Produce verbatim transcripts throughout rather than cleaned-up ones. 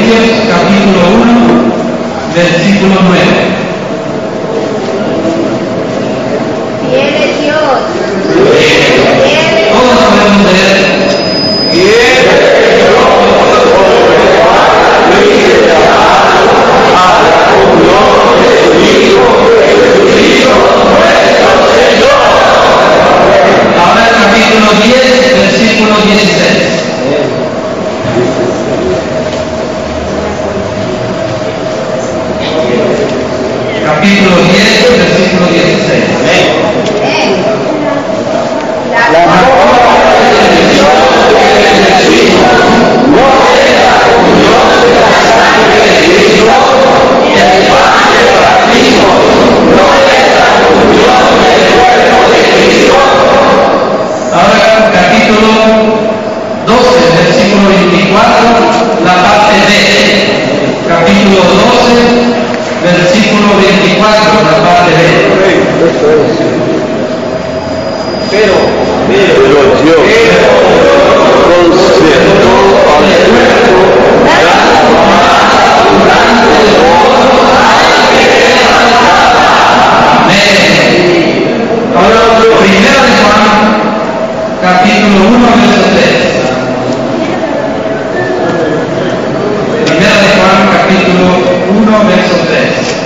Corintios capítulo uno, versículo nueve. Viene Dios. Viene. Todos podemos leer. Ahora el capítulo diez, versículo dieciséis. Capítulo diez, versículo dieciséis. Ahora capítulo doce, versículo veinticuatro, la parte B. Capítulo doce, versículo veinticuatro, la parte B. Pero, pero Dios concedió al pueblo Amén. Ahora, primero de Juan, capítulo uno, verso tres. Primera de Juan, capítulo uno, verso tres.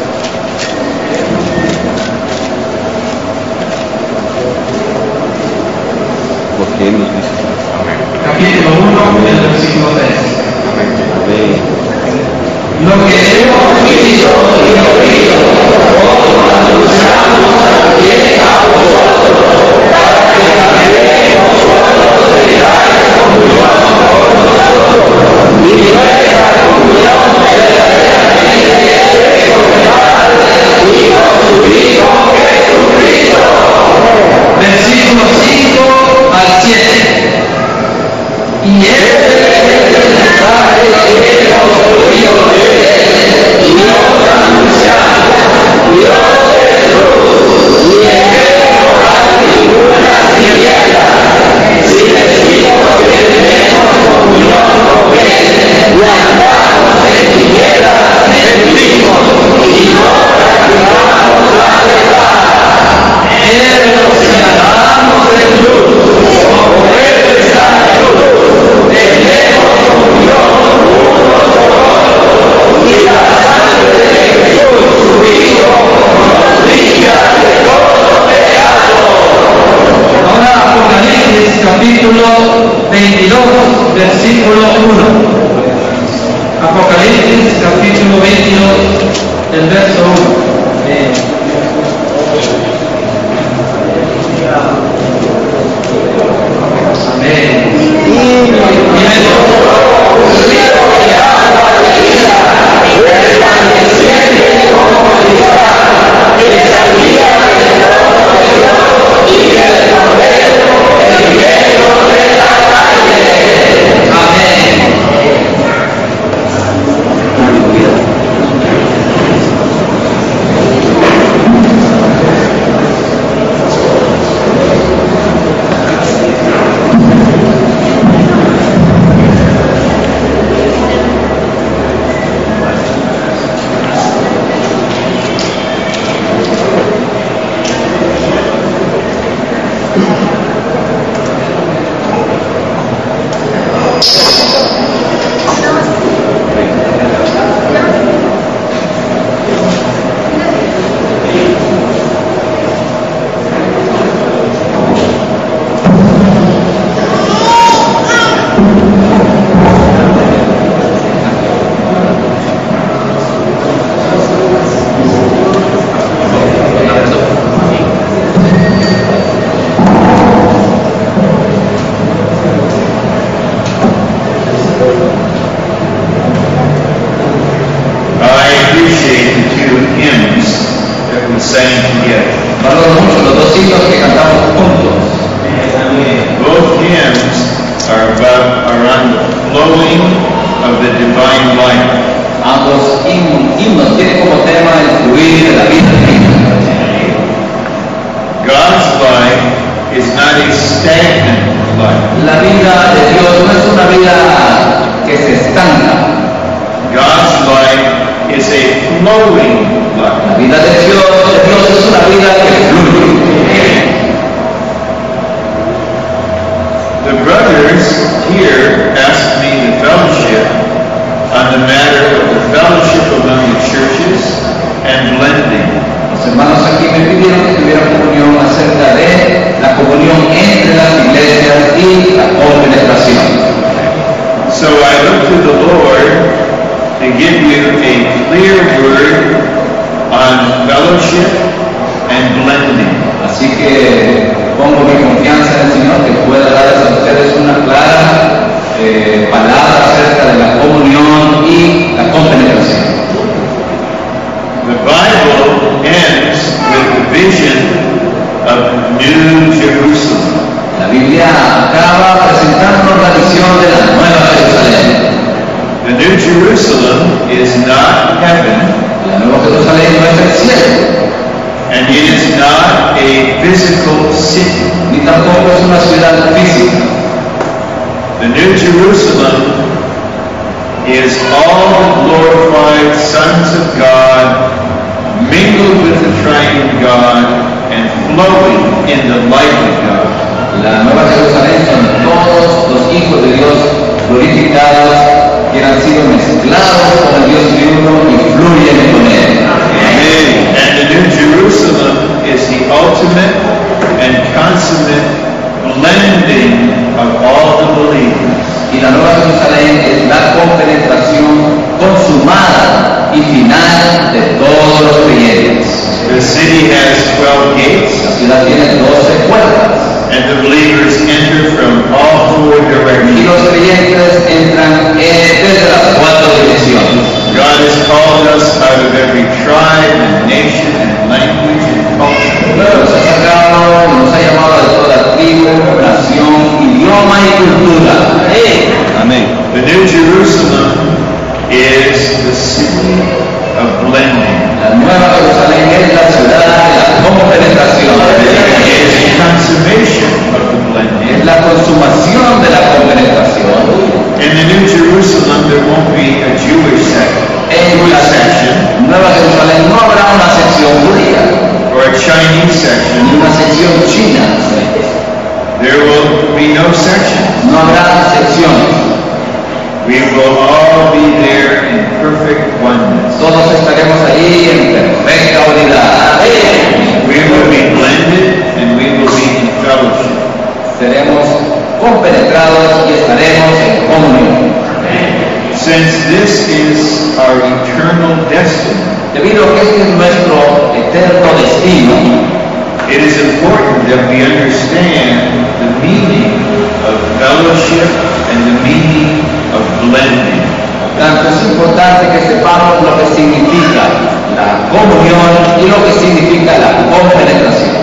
porque nos dice amén. Capítulo uno, el versículo tres. Amén. Lo que hemos visto y oído, os anunciamos también a vosotros, para que también vosotros tengáis comunión con nosotros. Y nuestra comunión verdaderamente es con el Padre y con su Hijo Jesucristo. Versículo cinco al siete. Y este es el mensaje que hemos oído de él, y os anunciamos: Dios es luz, y en él no hay ninguna tiniebla. Si decimos que tenemos comunión con él y andamos en tinieblas, mentimos y no practicamos la verdad. Pero si andamos en luz, como él está en luz, tenemos comunión unos con otros, y la sangre de Jesús, su Hijo, nos limpia de todo pecado. Ahora Apocalipsis capítulo veintidós, versículo uno. Apocalipsis capítulo veintidós, el verso uno. Amén. Valoro mucho los dos himnos que cantamos juntos. Both hymns are about are on the flowing of the divine life. Ambos him- himnos tienen como tema el fluir de la vida divina. God's life is not a stagnant life. La vida de Dios no es una vida que se estanca. flowing La life. vida de Dios, de Dios es una vida que fluye. The brothers here asked me to fellowship on the matter of the fellowship among the churches and blending. Los hermanos aquí me pidieron que tuviera comunión acerca de la comunión entre las iglesias y la compenetración. So I look to the Lord to give you a clear word on fellowship and blending. Así que pongo mi confianza en el Señor que pueda darles a ustedes una clara eh, palabra acerca de la comunión y la compenetración. The Bible ends with the vision of New Jerusalem. La Biblia acaba presentándonos la visión de la Nueva Jerusalén. The New Jerusalem is not heaven, La Nueva Jerusalén no es el cielo, and it is not a physical city. ni tampoco es una ciudad física. The New Jerusalem is all the glorified sons of God, mingled with the triune God, and flowing in the light of God. La Nueva Jerusalén son todos los hijos de Dios glorificados que han sido mezclados con el Dios triuno y fluyen con Él. Amen. And the New Jerusalem is the ultimate and consummate blending of all the believers. Y la Nueva Jerusalén es la compenetración consumada y final de todos los creyentes. The city has twelve La gates, ciudad tiene doce puertas and the believers enter from all four y directions. los creyentes entran eh, desde las cuatro direcciones. God has called us out of every tribe and nation and language and culture. Nos ha sacado, nos ha llamado de toda tribu, nación, idioma y cultura. Amén. The New Jerusalem is the city of blending. La Nueva Jerusalén es la ciudad de la compenetración. It is the consummation of the blending. Es la consumación de la compenetración. In the New Jerusalem, there won't be a Jewish sect, En Jewish la section, Nueva Jerusalén no habrá una sección judía or a Chinese ni section. una sección china. There will be no sections. No habrá secciones. We will all be there in perfect oneness. Todos estaremos ahí en perfecta unidad. We will be blended and we will be in fellowship. Seremos compenetrados y estaremos en comunión. Since this is our eternal destiny, Debido a que este es nuestro eterno destino, it is important that we understand the meaning of fellowship and the meaning of blending. tanto es importante que sepamos lo que significa la comunión y lo que significa la compenetración.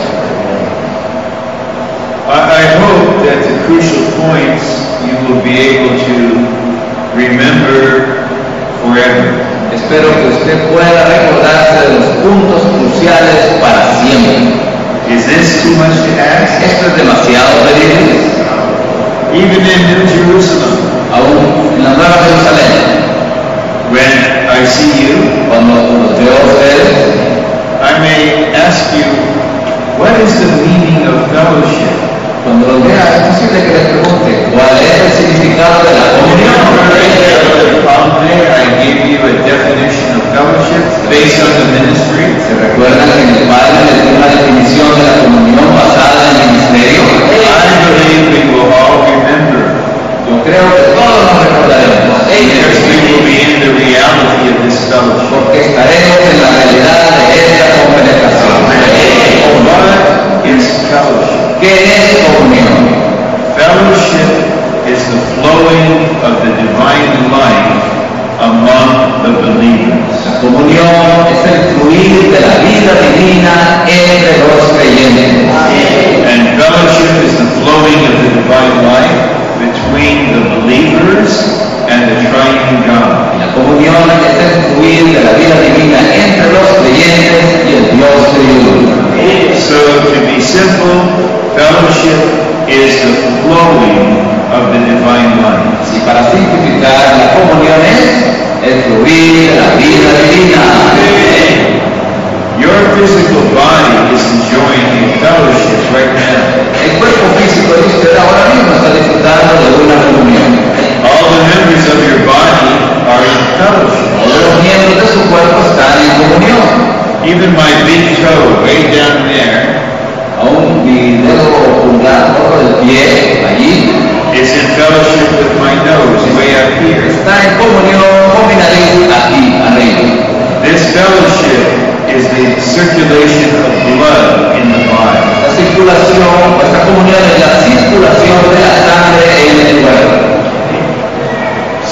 I, I hope that the crucial points you will be able to remember forever. Espero que usted pueda recordarse de los puntos cruciales para siempre. Is this too much to ask? Esto es demasiado pedirles. Even in New Jerusalem, Aún en la Nueva Jerusalén, when I see you, cuando los veo a ustedes, I may ask you, what is the meaning of fellowship? cuando los vea, es posible que les pregunte cuál es el significado de la comunión. I gave you a definition of fellowship based on the ministry. ¿Se recuerdan que en el Padre les dio una definición de la comunión basada en el ministerio? I believe we will all remember. Yo creo que todos nos recordaremos. Because we will be in the reality of this fellowship. Porque estaremos en la realidad de esta compenetración. What is fellowship? ¿Qué es comunión? Fellowship is the flowing of the divine life among the believers. La comunión es el fluir de la vida divina entre los creyentes. And fellowship is the flowing of the divine life between the believers and the triune God. La comunión es el fluir de la vida divina entre los creyentes y el Dios triuno. So to be simple, fellowship is the flowing of the divine life. Si para simplificar, la comunión es el fluir de la vida divina.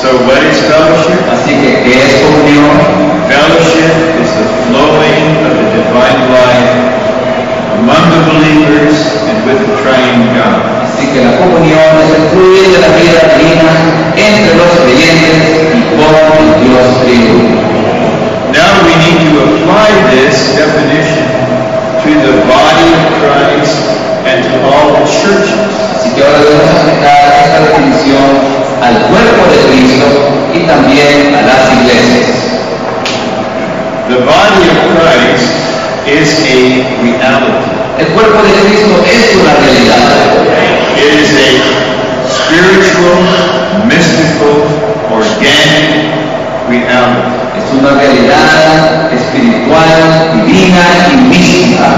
So what is fellowship? Así que, ¿qué es comunión? Fellowship is the flowing of the divine life among the believers and with the triune God. Así que la comunión es el fluir de la vida divina entre los creyentes y con el Dios triuno. Now we need to apply this definition to the body of Christ and to all the churches. Así que ahora debemos aplicar esta definición al cuerpo de Cristo y también a las iglesias. The body of Christ is a reality. El cuerpo de Cristo es una realidad. It is a spiritual, mystical, organic reality. Es una realidad espiritual, divina y mística.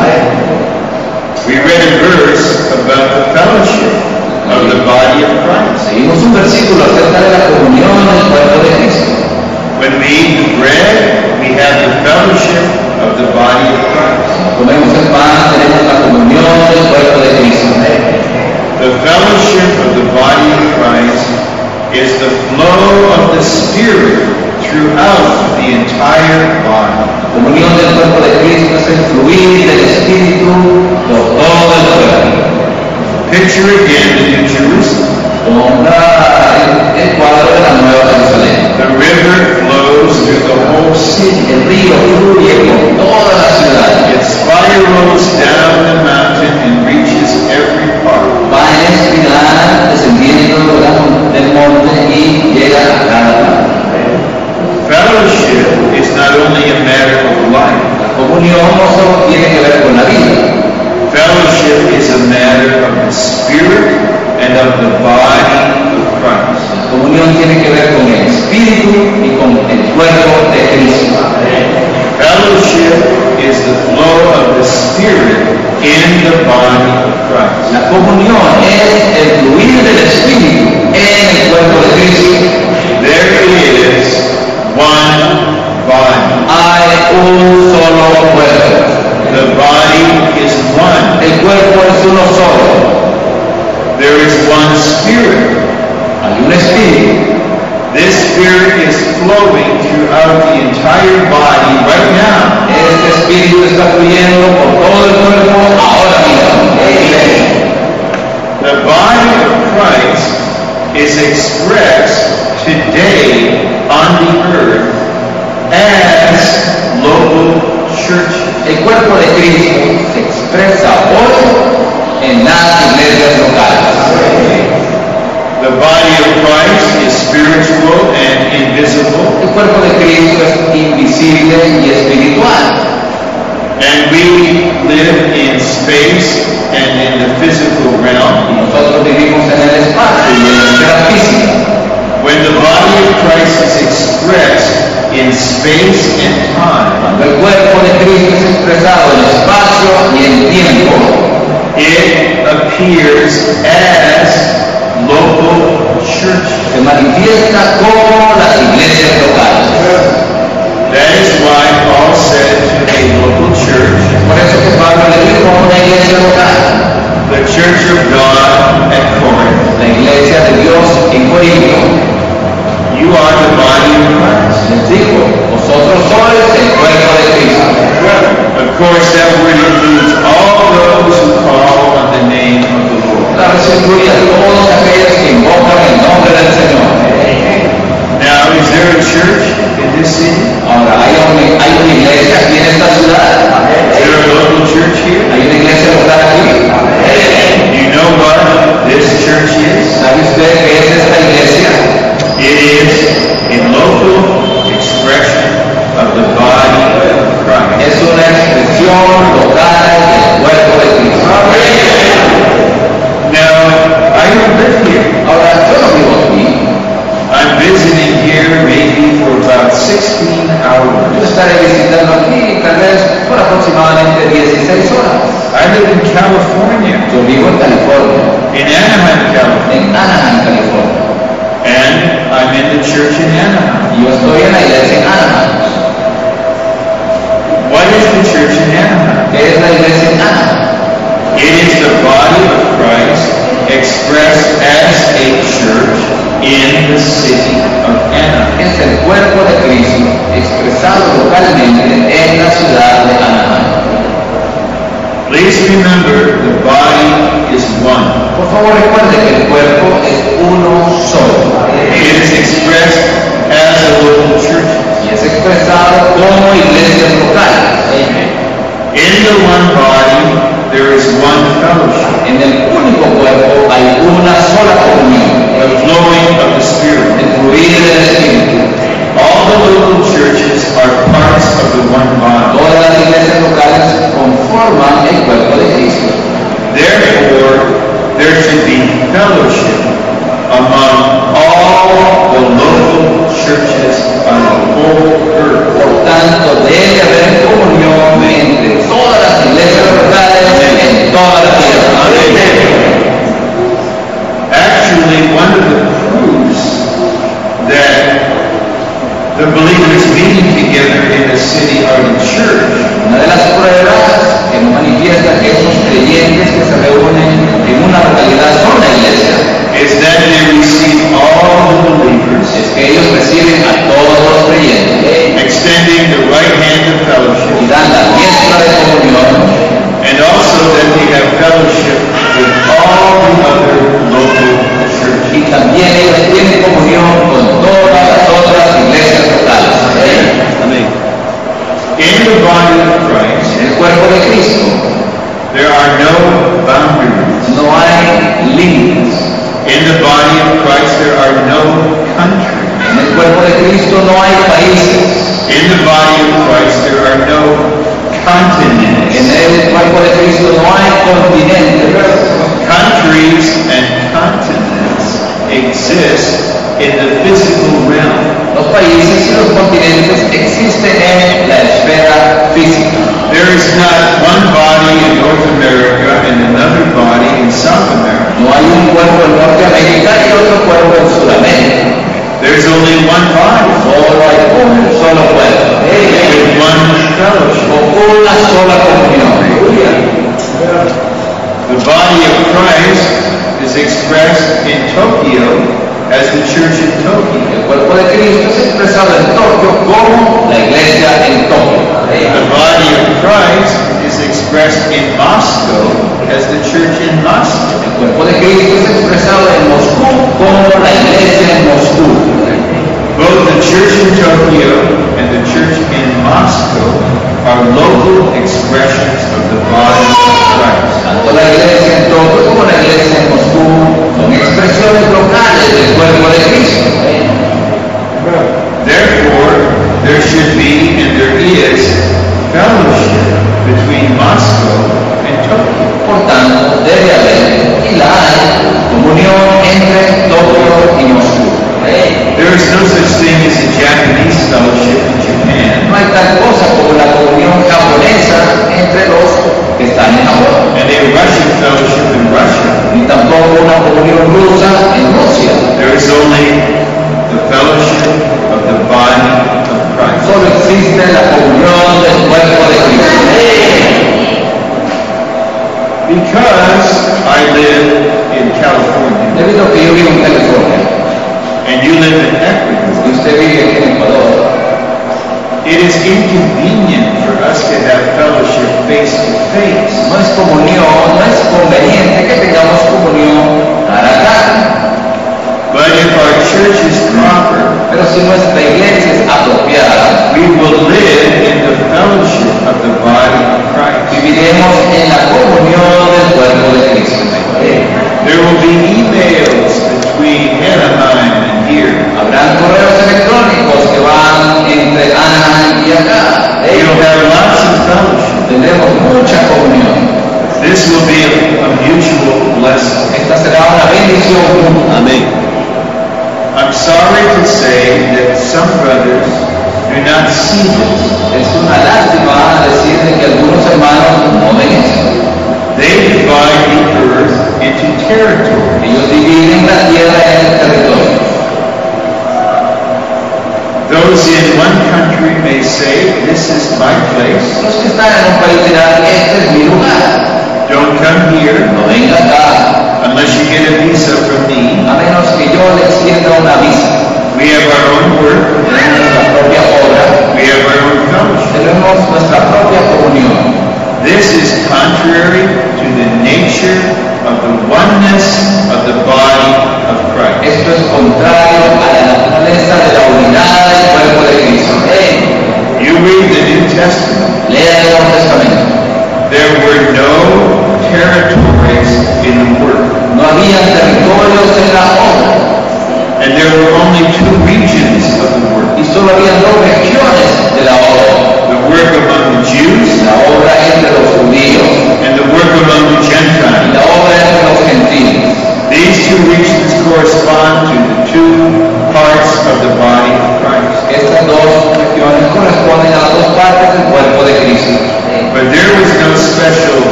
We read a verse about the fellowship of the body of Christ. Seguimos un versículo acerca de la comunión del cuerpo de Cristo. When we eat the bread, we have the fellowship of the body of Christ. Comemos el pan, tenemos la comunión del cuerpo de Cristo. The fellowship of the body of Christ is the flow of the Spirit throughout the entire body. La comunión del cuerpo de Cristo es el fluir del Espíritu por todo el cuerpo. Picture again the New Jerusalem. Compra el cuadro de la Nueva Jerusalén. The river flows through the whole city. El río fluye por toda la ciudad. It spirals down the mountain and reaches every part. Va en espiral descendiendo de la mon- del monte y llega a cada parte. Fellowship is not only a matter of life. La comunión no solo tiene que ver con la vida. Fellowship is a matter of the Spirit and of the body of Christ. La comunión tiene que ver con el Espíritu y con el cuerpo de Cristo. Fellowship is the flow of the Spirit in the body of Christ. La comunión es el fluir del Espíritu en el cuerpo de Cristo. There is one body. Hay un solo cuerpo. The body is one. El cuerpo es uno solo. There is one Spirit. Hay un Espíritu. This Spirit is flowing throughout the entire body right now. Este Espíritu está fluyendo por todo el cuerpo ahora mismo. The body of Christ is expressed today on the earth as local churches. El cuerpo de Cristo se expresa hoy en las iglesias locales. The body of Christ is spiritual and invisible, El cuerpo de Cristo es invisible y espiritual. and we live in space and in the physical Y realm. nosotros vivimos en el espacio y en la esfera física. When the body of Christ is expressed in space and time, Cuando el cuerpo de Cristo es expresado en espacio y en tiempo, it appears as local church. se manifiesta como las iglesias locales. That is why Paul said to a local church, Por eso que Pablo le dijo a una iglesia local, the church of God at Corinth, la iglesia de Dios en Corinto, you are the body of Christ. les dijo, vosotros sois el cuerpo de Cristo. Of course, that word includes all those who call on the name of the Lord. Claro, se incluye a todos aquellos que invocan el nombre del Señor. Now, is there a church in this city? Ahora, hay una, hay una iglesia aquí en esta ciudad. Is there a local church here? Hay una iglesia local aquí. Do you know what this church is? ¿Sabe usted qué es esta iglesia? It is a local expression of the body of Christ. Es una expresión local del cuerpo de Cristo. Now, I don't live here. Ahora, yo no vivo aquí. I'm visiting here maybe for about sixteen Yo hours. estaré visitando aquí tal vez por aproximadamente dieciséis horas. I live in California, Yo vivo en California, in Anaheim, California, en Anaheim, California. and I'm in the church in Anaheim. Y yo estoy en la iglesia en Anaheim. What is the church in Anaheim? ¿Qué es la iglesia en Anaheim? It is the body of Christ expressed as a church in the city of the believers meeting together in a city are the church. Una de las pruebas que nos manifiesta que esos creyentes que se reúnen en una localidad son la iglesia Is that they receive all the believers, es que ellos reciben a todos los creyentes extending the right hand of y fellowship, dan la diestra de comunión and also that they have fellowship with all the other local churches. y también ellos tienen comunión con todas las otras iglesias locales. Amén. In the body of Christ, En el cuerpo de Cristo there are no boundaries. no hay límites. In the body of Christ, there are no countries. En el cuerpo de Cristo no hay países. In the body of Christ, there are no continents. En el cuerpo de Cristo no hay continentes. Countries and continents exist in the physical realm. Los países y los continentes existen en la esfera física. There is not one body in North America and another body in South America. No hay un cuerpo en Norteamérica y otro cuerpo en Sudamérica. There's only one body Solo hay un solo cuerpo. with one fellowship. Con una sola comunión. The body of Christ is expressed in Tokyo as the church in Tokyo. El cuerpo de Cristo es expresado en Tokio como la iglesia en Tokio. The body of Christ is expressed in Moscow as the church in Moscow. El cuerpo de Cristo es expresado en Moscú como la iglesia en Moscú. Both the church in Tokyo and the church in Moscow are local expressions of the body of Christ. Tanto la iglesia en Tokio como la iglesia en Moscú son expresiones locales del cuerpo de Cristo. Therefore, there should be and there is fellowship between Moscow and Tokyo. Por tanto, debe haber y la hay comunión entre Tokio y Moscú. There is no such thing as a Japanese fellowship in Japan, No hay tal cosa como la comunión japonesa entre los que están en Japón, and a Russian fellowship in Russia. ni tampoco una comunión rusa en Rusia. There is only the fellowship of the body of Christ. Solo existe la comunión del cuerpo de Cristo. Because I live in California Debido a que yo vivo en California and you live in Ecuador, y usted vive aquí en Ecuador, it is inconvenient for us to have fellowship face to face. no es comunión, no es conveniente que tengamos comunión cara a cara. But if our church is proper, Pero si nuestra iglesia es apropiada, we will live in the fellowship of the body of Christ. viviremos en la comunión del cuerpo de Cristo. There will be emails between Anaheim and here. Habrán correos electrónicos que van entre Anaheim y acá. You'll have lots of fellowship. Tendremos mucha comunión. This will be a, a mutual blessing. Esta será una bendición mutua. Amén. I'm sorry to say that some brothers do not see this. Es una lástima decirle que algunos hermanos no ven esto. They divide the earth into territories. Ellos dividen la tierra en territorios. Those in one country may say, this is my place. Los que están en un país dirán, este es mi lugar. Don't come here No venga acá, unless you get a visa from me. a menos que yo le extienda una visa. We have our own work. Tenemos nuestra propia obra, We have our own fellowship. tenemos nuestra propia comunión. This is contrary to the nature of the oneness of the body of Christ. Esto es contrario a la naturaleza de la unidad del cuerpo de Cristo. You read the New Testament. Lea el Nuevo Testamento. There were no territories in the work. No había territorios en la obra And there were only two regions of the work. y solo había dos regiones de la obra. The work among the Jews La obra entre los judíos and the work among the y Gentiles. la obra entre los gentiles. These two regions correspond to the two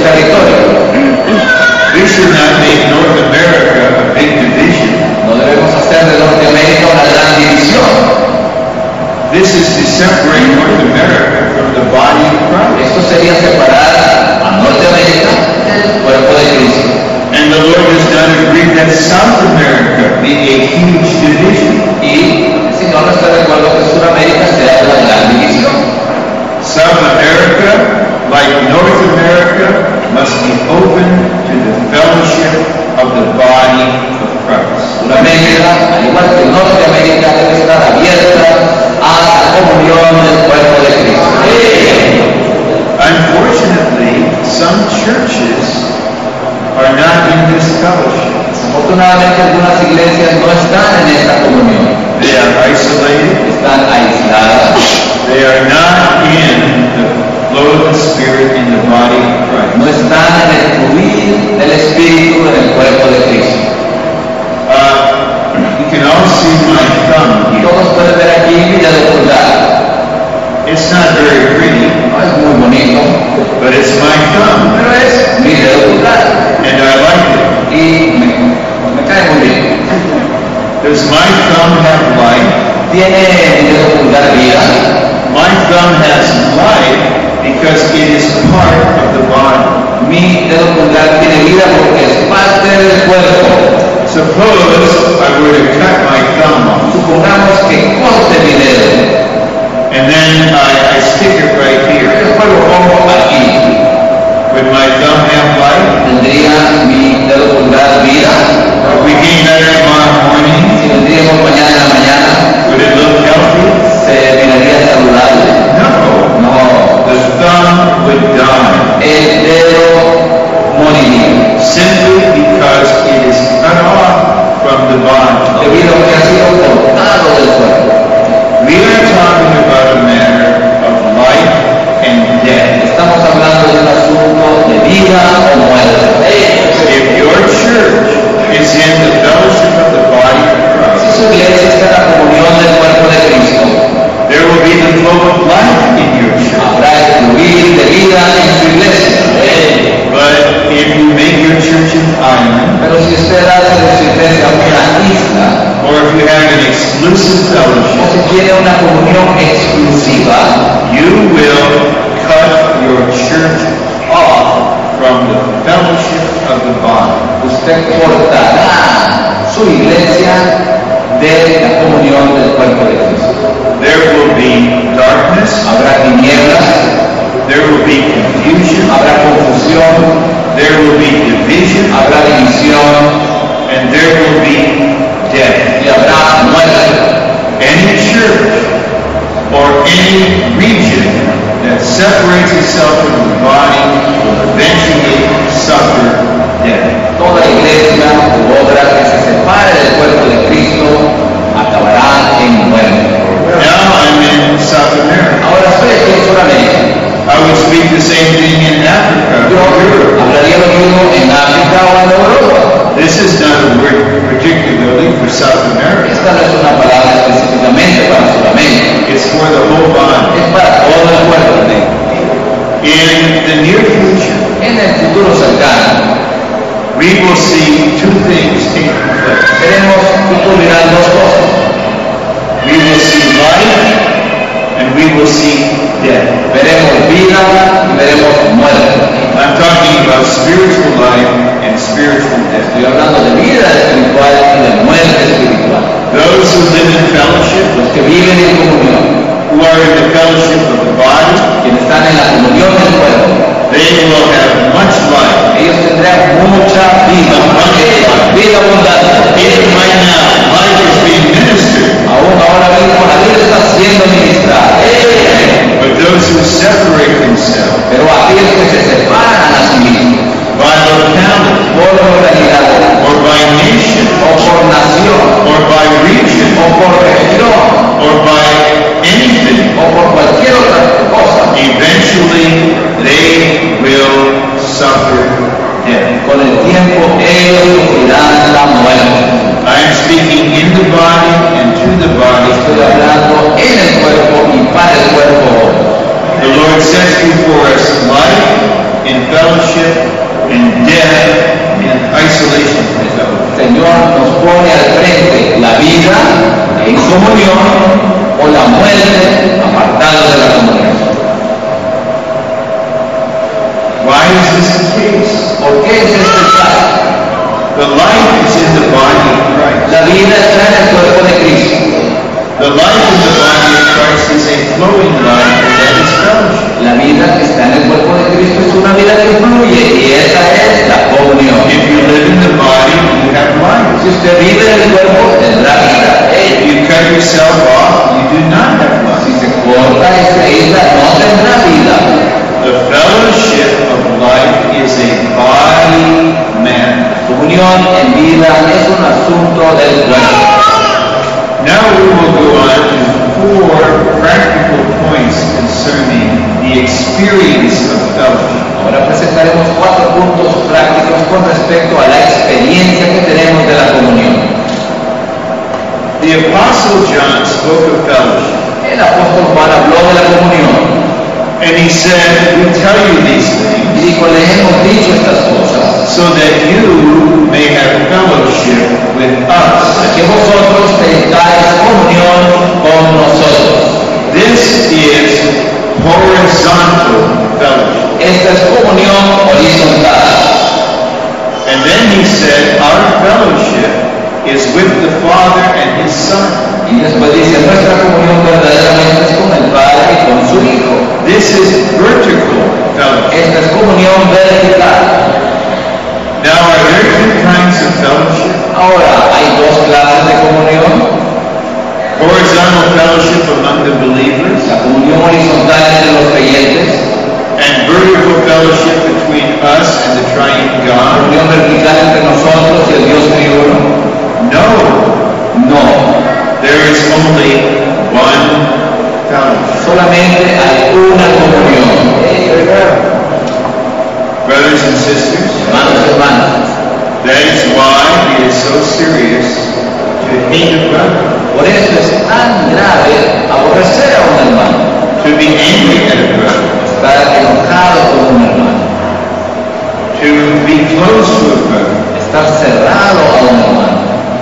territorio. We should not make North America a big division. No debemos hacer de Norteamérica una gran división. This is to separate North America from the body of Christ. Esto sería separar a Norteamérica del cuerpo de Cristo. And the Lord does not agree that South America be a huge division. Y el Señor no está de acuerdo que Sudamérica sea una gran división. South America, like North America, must be open to the fellowship of the body of Christ. Sudamérica, al igual que Norteamérica, debe estar abierta a la comunión del cuerpo de Cristo. Unfortunately, some churches are not in this fellowship. Afortunadamente algunas iglesias no están en esta comunión. They are isolated. Están aisladas. They are not in the flow of the Spirit in the body of Christ. No están en el fluir del Espíritu en el cuerpo de Cristo. Uh, you can all see my thumb here. Todos pueden ver aquí mi dedo pulgar. It's not very pretty, No es muy bonito, but it's my thumb, pero es mi dedo pulgar. and I like it. Y me, me cae muy bien. Does my thumb have life? Tiene mi dedo pulgar vida. My thumb has life because it is part of the body. Mi dedo pulgar tiene vida porque es parte del cuerpo. Suppose I were to cut my thumb off, Supongamos que corte mi dedo. and then I, I stick it right here. Después lo pongo aquí. Would my thumb have life? ¿Tendría mi dedo pulgar vida? If we came back tomorrow morning, Si vendríamos mañana en la mañana, would it look healthy? ¿se miraría saludable? No. No. The thumb would die El dedo moriría. simply because it is cut off from the body. Debido a que ha sido cortado del cuerpo. We are talking about a matter of life and death. Estamos hablando de un asunto de vida o muerte. If your church is in the fellowship of the body of Si Christ, su iglesia está en la comunión del cuerpo de Cristo, there will be the flow of life in your church. habrá el fluir de vida en su iglesia. But if you make your church an island, Pero si usted hace de su iglesia una isla, or if you have an exclusive o fellowship, si tiene una comunión exclusiva, you will cut your church off from the fellowship of the body. usted cortará su iglesia de la comunión del cuerpo de Cristo. There will be darkness, Habrá tinieblas, there will be confusion, habrá confusión, there will be division, habrá división and there will be death. y habrá muerte. Any church or any region that separates itself from the body will eventually suffer death. Toda iglesia u obra que se separe del cuerpo de Cristo acabará en muerte. Now I'm in South America. Ahora estoy aquí en Sudamérica. I would speak the same thing in Africa. Yo hablaría lo mismo en África o en Europa. This is not a word particularly for South America. Esta no es una palabra específicamente para Sudamérica. It's for the whole body. Es para todo el cuerpo. In the near future, En el futuro cercano we will see two things take place. veremos que ocurrirán dos cosas. We will see life and we will see death. Veremos vida y veremos muerte. I'm talking about spiritual life and spiritual death. Estoy hablando de vida espiritual y de muerte espiritual. Those who live in fellowship, Los que viven en comunión, who are in the fellowship of the body, quienes están en la comunión del cuerpo, they will have much life. ellos tendrán mucha vida, vida abundante. Even right now, life is being ministered. Aún ahora mismo la vida está siendo ministrada. But those who separate themselves Pero aquellos que se separan a sí mismos, by locality, por localidad, or by nation, o por nación, or by region, o por región, or by anything, o por cualquier otra cosa, vida está en el cuerpo de Cristo. The life in the body of Christ is a flowing life, and that is fellowship. La vida que está en el cuerpo de Cristo es una vida que fluye y esa es la comunión. If you live in the body, you have life. Si usted vive en el cuerpo, tendrá vida. If you cut yourself off, you do not have Si life. se corta esa isla, no tendrá vida. The fellowship of life is a body matter. Comunión en vida es un asunto del cuerpo. Now we will go on to four practical points concerning the experience of fellowship. Ahora presentaremos cuatro puntos prácticos con respecto a la experiencia que tenemos de la comunión. The Apostle John spoke of fellowship, El apóstol Juan habló de la comunión and he said, we tell you these y things dijo, le hemos dicho estas cosas so that you may have fellowship with us. para que vosotros tengáis comunión con nosotros. This is horizontal fellowship. Esta es comunión horizontal. And then he said, our fellowship is with the Father and His Son. Y después dice, nuestra comunión verdaderamente es con el Padre y con su Hijo. This is vertical fellowship. Esta es comunión vertical. Now, are there two kinds of fellowship? Ahora, hay dos clases de comunión. Horizontal fellowship among the believers La comunión horizontal entre los creyentes, and vertical fellowship between us and the triune la God? comunión vertical entre nosotros y el Dios triuno. No, No, there is only one fellowship. solamente hay una comunión. Brothers and sisters, Hermanos y hermanas, that is why it is so serious to hate a brother, por eso es tan grave aborrecer a un hermano, to be angry at a brother, estar enojado con un hermano, to be close to a brother. estar cerrado a un hermano.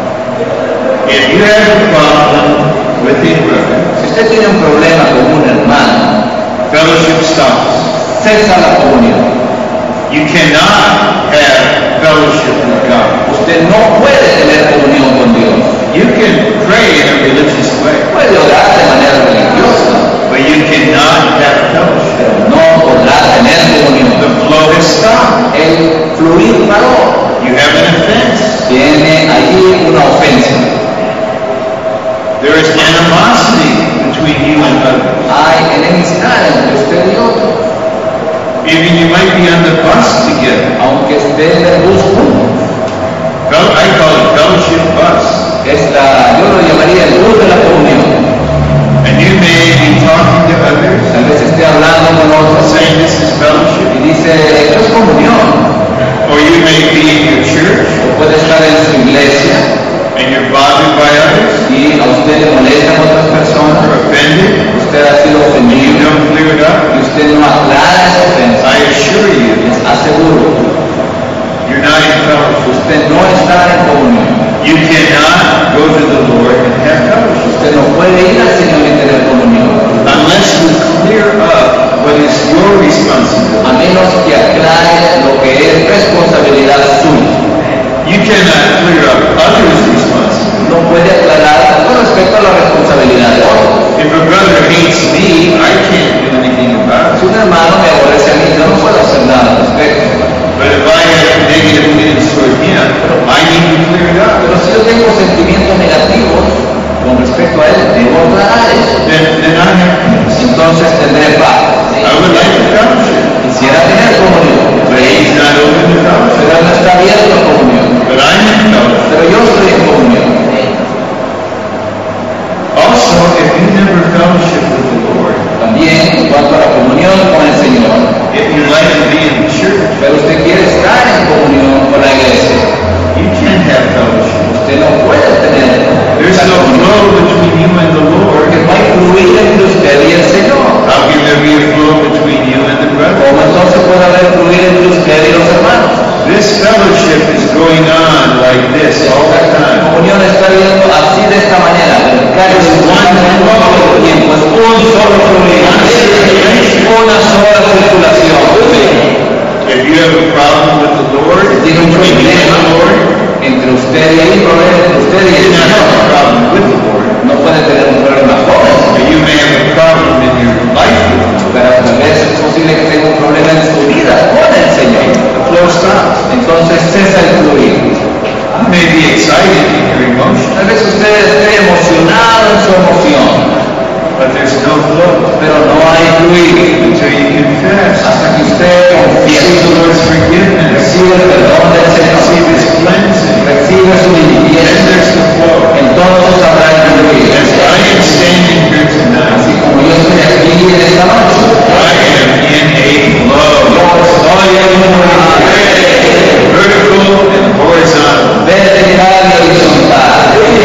If you have a problem with a brother, Si usted tiene un problema con un hermano, fellowship stops. cesa la comunión. You cannot have fellowship with God. Usted no puede tener comunión con Dios. You can pray in a religious way, Puede orar de manera religiosa, but you cannot have fellowship. pero no podrá tener comunión. The flow has stopped. El fluir paró. You have an offense. Tiene allí una ofensa. There is animosity between you and others. Hay enemistad entre usted y otro. Even you might be on the bus together. Aunque esté en el bus juntos. Fel- I call it fellowship bus. Es la, yo lo llamaría el bus de la comunión. And you may be talking to others, Tal vez esté hablando con otros saying this is fellowship. y dice, esto es comunión. Or you may be in your church O puede estar en su iglesia and you're bothered by others, y a usted le molestan otras personas. or offended, Usted ha sido and you ofendido don't clear it up. y usted no aclara esa ofensa. I assure you, Les aseguro, you're not in fellowship. usted no está en comunión. You cannot go to the Lord and have fellowship Usted no puede ir al Señor y tener comunión unless you clear up what is your responsibility. a menos que aclare lo que es responsabilidad suya. You cannot clear up others' responsibility. No puede aclarar con respecto a la responsabilidad de otros. If a brother hates me, I can't do anything about Si it. un hermano me aborrece a mí, yo no puedo hacer nada al respecto. But if I have negative feelings toward him, I need to clear it up. Pero si yo tengo sentimientos negativos con respecto a él, debo aclarar eso. Then posible que tenga un problema en su vida con el Señor. The flow stops. Entonces cesa el fluir. You may be excited in your emotion, Tal vez usted esté emocionado en su emoción, but there's no flow pero no hay fluir until you confess. hasta que usted Receive confiese, the Lord's forgiveness. recibe el perdón del Receive Señor, His cleansing. recibe su Then limpieza. there's the flow. Entonces habrá el fluir. As I am standing here tonight, Así como yo estoy aquí en esta noche, I am in a flow. estoy en un fluir Vertical and horizontal. vertical y horizontal.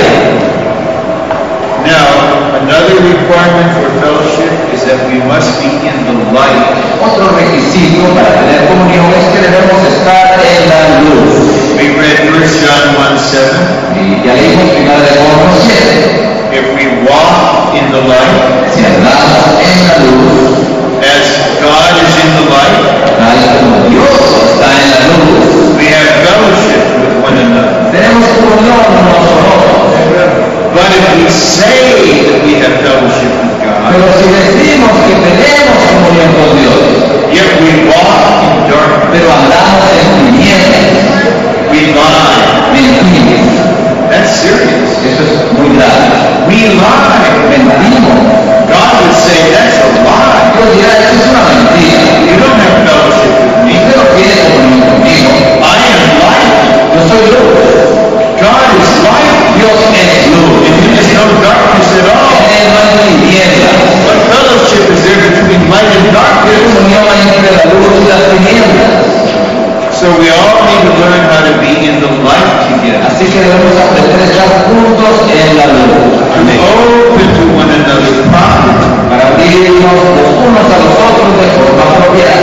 Now, another requirement for fellowship is that we must be in the light. Otro requisito para tener comunión es que debemos estar en la luz. We read First John one seven. Y ya leímos primero de Juan siete. If we walk in the light, Si andamos en la luz, as God is in the light, tal como Dios está en la luz, we have fellowship with one another. tenemos comunión unos con otros. But if we say that we have fellowship with Pero God, si decimos que tenemos comunión con Dios, yet we walk in darkness, pero andamos en tinieblas, we lie. mentimos. That's serious. Eso es muy grave. We lie. Mentimos. God would say that's a lie. Dios dirá, eso es una mentira. You don't have fellowship with me. Usted no tiene comunión conmigo. I am light. Yo soy luz. God is light. Dios es luz. And there is no darkness at all. En él no hay tinieblas. What fellowship is there between light and ¿Qué darkness? comunión hay entre la luz y las tinieblas? So we all need to learn how to be in the light together. Así que debemos aprender a estar juntos en la luz. Open to one another's property. Para abrirnos los unos a los otros de forma apropiada.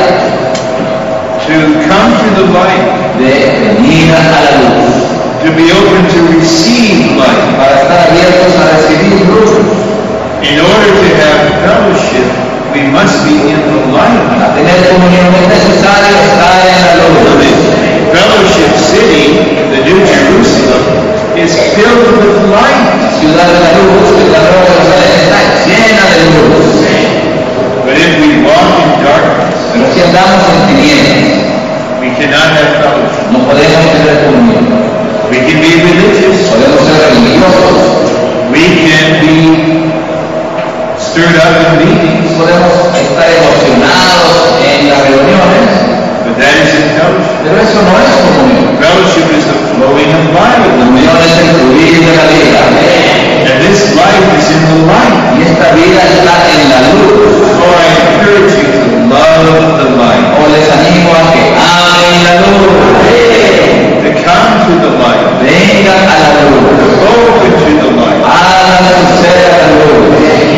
To come to the light. De venir a la luz. To be open to receive light. Para estar abiertos a recibir luz. In order to have fellowship, we must be in the light. Para tener comunión es necesario estar en la luz. Fellowship City, the New Jerusalem, is filled with light. La ciudad de la luz, que es la Nueva Jerusalén, está llena de luz. But if we walk in darkness, Pero si andamos en tinieblas, we cannot have fellowship. no podemos tener comunión. We can be religious. Podemos ser religiosos, We can be stirred up in meetings. podemos estar emocionados en las reuniones, But that isn't fellowship. pero eso no es comunión. Fellowship is the flowing of La light. comunión es el fluir de la vida. And this life is in the light. Y esta vida está en la luz. So I encourage you to love the light. O les animo a que amen la luz. To come to the light. Vengan a la luz. Open to the light. Hagan su ser a la luz.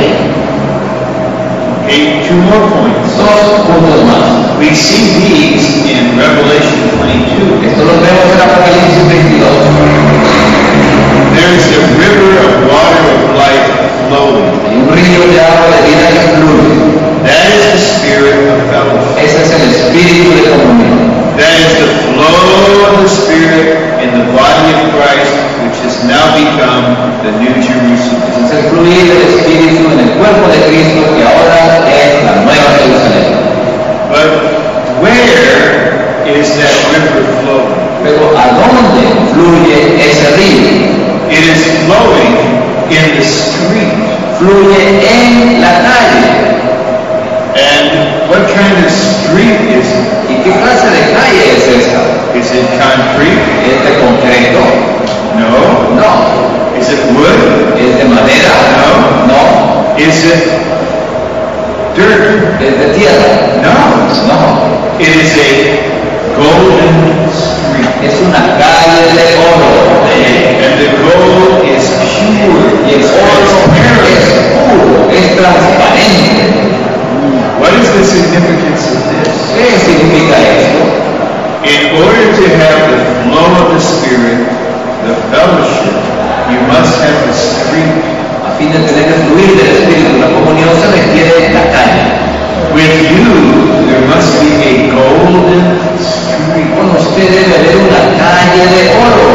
Okay, two more points. Dos puntos más. We see these in Revelation twenty-two. Esto lo vemos en Apocalipsis veintidós. There is a river of water of life flowing. Hay un río de agua de vida que fluye. That is the spirit of fellowship. Ese es el espíritu de comunión. That is the flow of the Spirit in the body of Christ, which has now become the New Jerusalem. Es el fluir del espíritu en el cuerpo de Cristo que ahora es la nueva Jerusalén. But where is that river flowing? Pero ¿a dónde fluye ese río? It is flowing in the street. Fluye en la calle. And what kind of street is it? ¿Y qué clase de calle es esta? Is it concrete? ¿Es de concreto? No. No. Is it wood? ¿Es de madera? No. No. Is it dirt? ¿Es de tierra? No. No. It is a golden street. Es una calle de oro. And the gold is pure. Y el oro es puro, es transparente. What is the significance of this? ¿Qué significa esto? In order to have the flow of the Spirit, the fellowship, you must have the street. A fin de tener el fluir del Espíritu, la comunión se requiere la calle. With you, there must be a golden street. Con usted debe haber una calle de oro.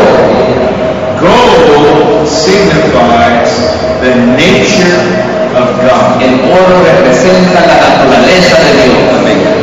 Gold signifies the nature of God. El oro representa la naturaleza de Dios.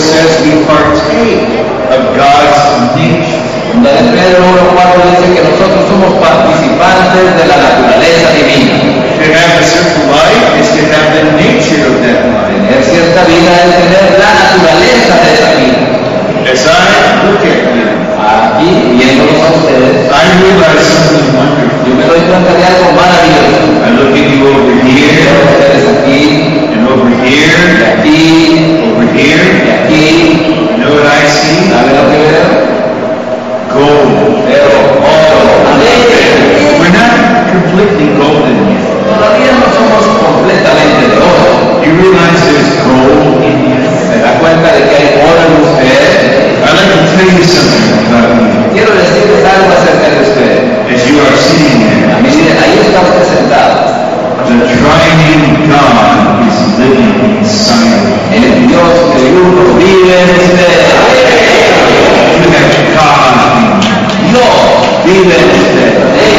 says we partake of God's nature. Segunda de Pedro uno cuatro dice que nosotros somos participantes de la naturaleza divina. To have a certain life is to have the nature of that life. Tener cierta vida es tener la naturaleza de esa vida. As I look at you, Aquí, viéndolos a ustedes, I realize something wonderful. yo me doy cuenta de algo maravilloso. I look at you over here, Ustedes aquí, and over y here, aquí, over y here. aquí. You know what I see? ¿Saben lo que veo? Gold. Veo oro. Amén. We're not completely golden yet. Todavía no somos completamente de oro. You realize there's gold in you? ¿Se da cuenta de que hay oro en usted? I'd like to tell you something about you. Quiero decirles algo acerca de usted. As you are sitting A there, mí, miren, ahí está usted sentado. the triune God is living inside of you. El Dios de uno vive en usted. You have God in you. Dios vive en usted.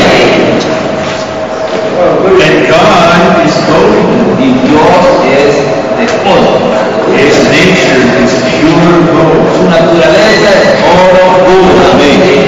And God is gold. Y Dios es de oro. His nature is pure gold. Su naturaleza es oro puro. Amén.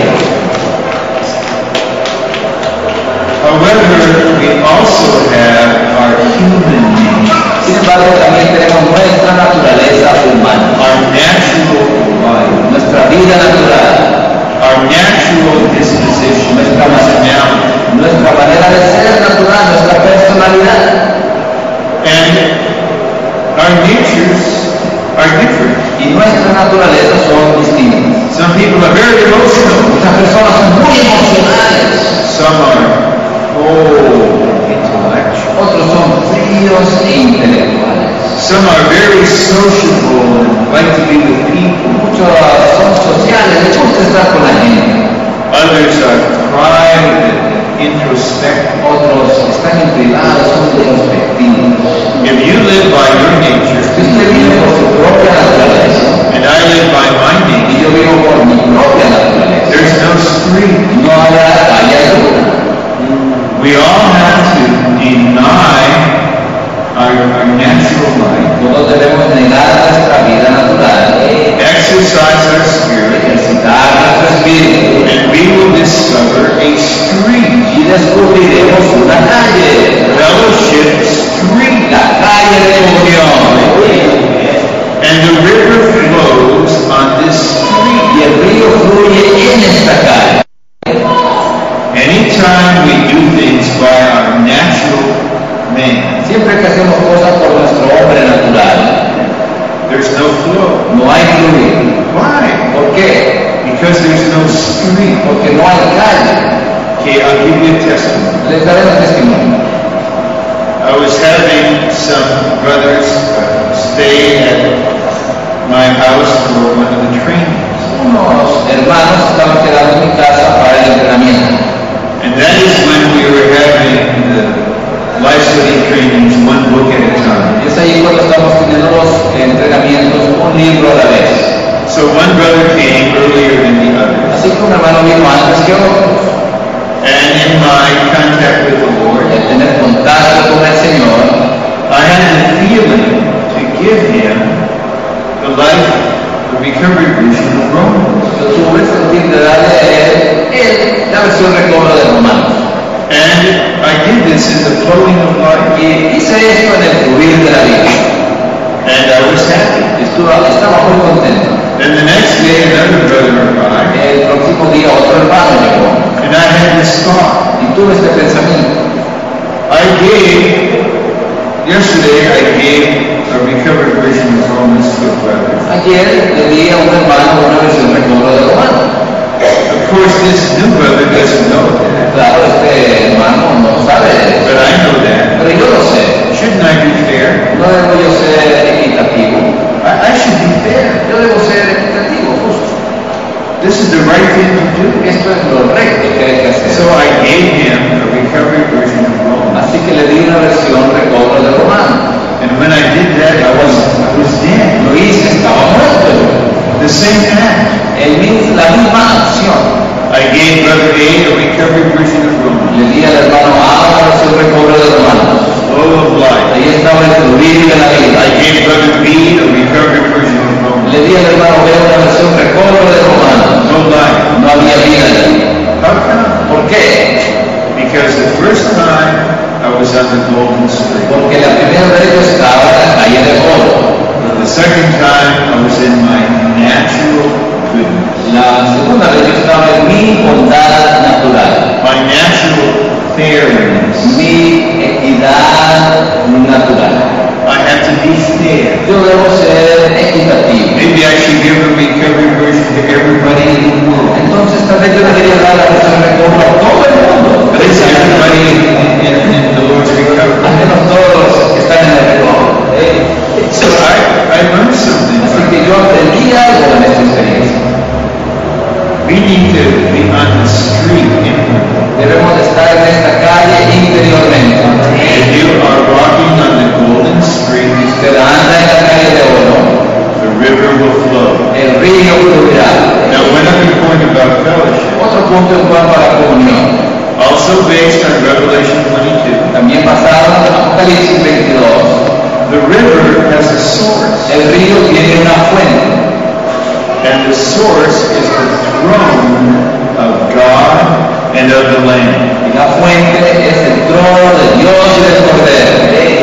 However, we also have our human nature, Sin embargo, también tenemos nuestra naturaleza humana. our natural life, Nuestra vida natural. our natural disposition, Nuestra personality. Nuestra manera de ser natural, nuestra personalidad. And our natures are different. Y nuestra naturaleza son distintas. Some people are very emotional. Muchas personas son muy emocionales. Some are cold, intellectual. Otros son fríos e intelectuales. Some are very sociable and like to be with people. Muchos son sociales, les gusta estar con la gente. Others are private, introspective. Otros están en privado, son introspectivos. If you live by your nature, Si usted vive por su propia naturaleza and I live by my y nature, yo vivo por mi propia naturaleza, there's no street. no habrá falla alguna. We all have to deny our, our natural life, Todos debemos negar nuestra vida natural, exercise our spirit, ejercitar nuestro espíritu and we will discover a street. y descubriremos una calle, Fellowship street. la calle de comunión. And the river flows on this street. Y el río fluye en esta calle. Anytime we do things by our natural man, Siempre que hacemos cosas por nuestro hombre natural, there's no flow. no hay fluir. Why? ¿Por qué? Because there's no street. Porque no hay calle. Okay, I'll give you a testimony. Les daremos testimonio. I was having some brothers uh, stay at my house for one of the trainings. Unos hermanos estaban quedando en mi casa para el entrenamiento. And that is when we were having the life study trainings, one book at a time. Y es ahí cuando estamos teniendo los entrenamientos, un libro a la vez. So one brother came earlier than the other. Así que un hermano vino antes que otros. And in my contact with the Lord, Y al tener contacto con el Señor, I had the feeling to give him the life, the recovery version of Romans. yo tuve el sentir de darle a él el- la versión recobro de Romanos. And I did this in the flowing of life. Y hice esto en el fluir de la vida. And I was happy. Y estuve- estaba muy contento. Then the next day, another brother arrived. El próximo día otro hermano llegó. And I had this thought. Y tuve este pensamiento. I gave, yesterday I gave a recovered version of Romans to a brother. Ayer le di a un hermano una versión recobro de Romanos. Of course, this new brother doesn't know that, Claro, este hermano no sabe de eso. but I know that. Pero yo lo sé. Shouldn't I be fair? No debo yo ser equitativo. I, I should be fair. Yo debo ser equitativo, justo. This is the right thing to do. Esto es lo recto que hay que hacer. So I gave him a recovery version of Romans. Así que le di una versión recobro de Romanos. And when I did that, I was, I was dead. Lo hice, estaba muerto. The same act. El mis- la misma acción. I gave brother A a recovery version of Romans. Le di al hermano A una versión recobro de Romanos. Flow of life. Ahí estaba el fluir de la vida. I gave brother B a recovery version of Romans. Le di el hermano ve una versión recorre de Romanos. No life. No había vida allí. How come? ¿Por qué? Because the first time I was on the Golden Street. Porque la primera vez yo estaba en la calle de oro. But the second time I was in my natural goodness. La segunda vez yo estaba en mi bondad natural, My natural fairness. mi equidad natural. I have to be fair. Yo debo ser equitativo. Maybe I should give a recovery version to everybody in the world. Entonces tal vez yo debería dar la versión recobre a todo el mundo. But it's everybody in, in, in the Lord's Al recovery. menos todos los que están en el recobre. So I, I learned something. Así que yo aprendí algo en esta experiencia. We need to be on the street inwardly. Debemos de estar en esta calle interiormente. If you are walking on the Golden Street, Usted anda en la calle de oro, the river will flow. el río fluirá. Now, one other point about fellowship, Otro punto en cuanto a la comunión, also based on Revelation twenty-two, también basado en Apocalipsis veintidós, the river has a source, el río tiene una fuente, and the source is the throne of God and of the Lamb. y la fuente es el trono de Dios y del Cordero.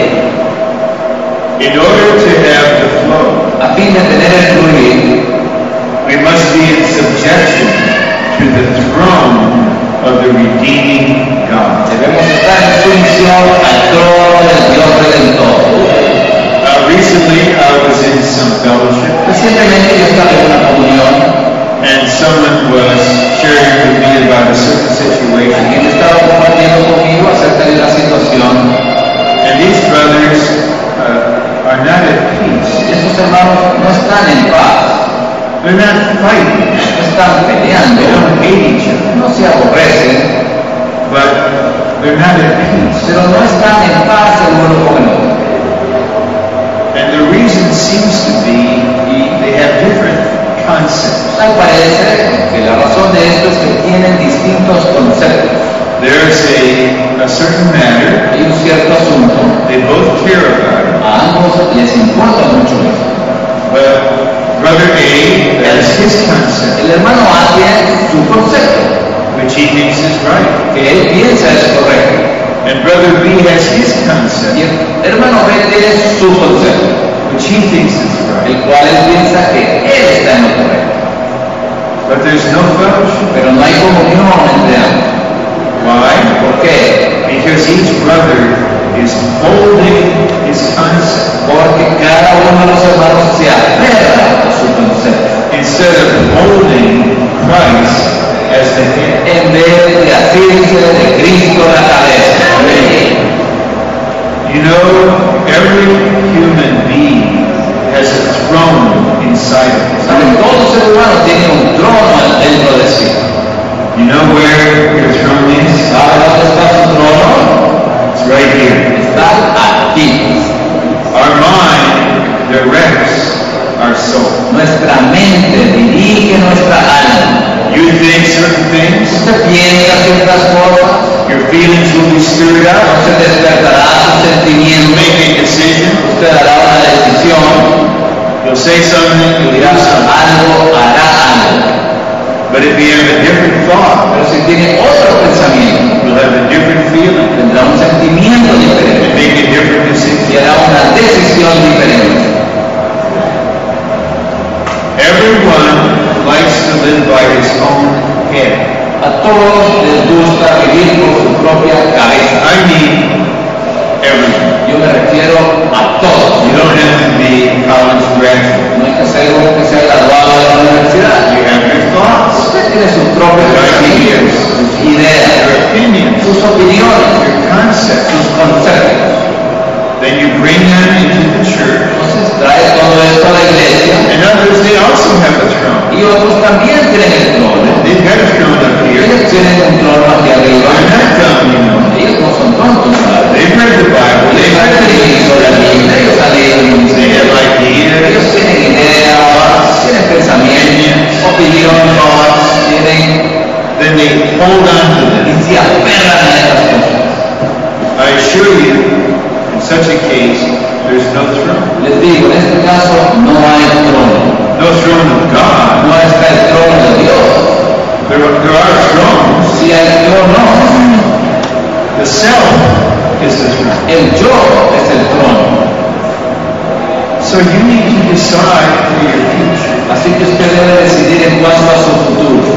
In order to have the flow, A fin de tener el fluir, we must be in subjection to the throne of the redeeming God. debemos estar en sumisión al trono del Dios Redentor. Uh, recently, I was in some fellowship, Recientemente yo estaba en una comunión, and someone was sharing with me about a certain situation. alguien estaba compartiendo conmigo acerca de una situación, And these brothers uh, are not at peace. y estos hermanos no están en paz, They're not fighting. no están They peleando, don't hate each other. no se aborrecen, But they're not at peace. pero no están en paz el uno con el otro. And the reason seems to be they have different concepts. Tal parece que la razón de esto es que tienen distintos conceptos. There's a, a certain matter, Hay un cierto asunto, they both care about it. a ambos les importa mucho eso. But brother A has his concept, El hermano A tiene su concepto, which he thinks is right. que él piensa es correcto, And brother B has his y concept, el hermano B tiene su concepto, which he thinks is right. el cual él piensa que él está en lo correcto. But there's no fellowship. Pero no hay comunión entre ambos. Why? ¿Por qué? Because each brother is holding his concept Porque cada uno de los hermanos se aferra a su concepto, instead of holding Christ as the head. en vez de asirse de Cristo la cabeza. You know, every human being has a throne inside of him. Saben, todo ser humano tiene un trono dentro de sí. You know where your throne is? ¿Sabe dónde está su trono? It's right here. Está aquí. Our mind directs our soul. Nuestra mente dirige nuestra alma. You think certain things, Usted piensa ciertas cosas, your feelings will be stirred up, usted despertará sus you sentimientos, make a decision, usted hará una decisión, you'll say something, you'll do dirá something. algo, hará algo. But if you have a different thought, Pero si tiene otro pensamiento, you'll have a different feeling tendrá un sentimiento and diferente make a different y decision. hará una decisión diferente. Everyone likes to live by his own head. A todos les gusta vivir por su propia cabeza. I mean everyone. Yo me refiero a todos. You don't have to be a college graduate. No hay que ser uno que se ha graduado de la universidad. You have your thoughts, Usted tiene sus propios pensamientos, sus your ideas, opinions, sus opiniones, your concepts. sus conceptos. Then you bring them into the church. Entonces trae todo esto a la iglesia And others, they also have a throne. y otros también tienen el trono. They've got a throne up here. Ellos tienen un trono aquí arriba. They're not dumb, you know. Ellos no son tontos, ¿sabes? They've read the Bible. Ellos They've han read the leído la Biblia, ellos han leído el They ministerio. have ideas. Ellos tienen ideas, tienen pensamientos, opiniones, tienen Then they hold on to them. y se aferran a estas cosas. I assure you, in such a case, there's no throne. Les decide for your future. Así que usted debe decidir en cuanto a su futuro.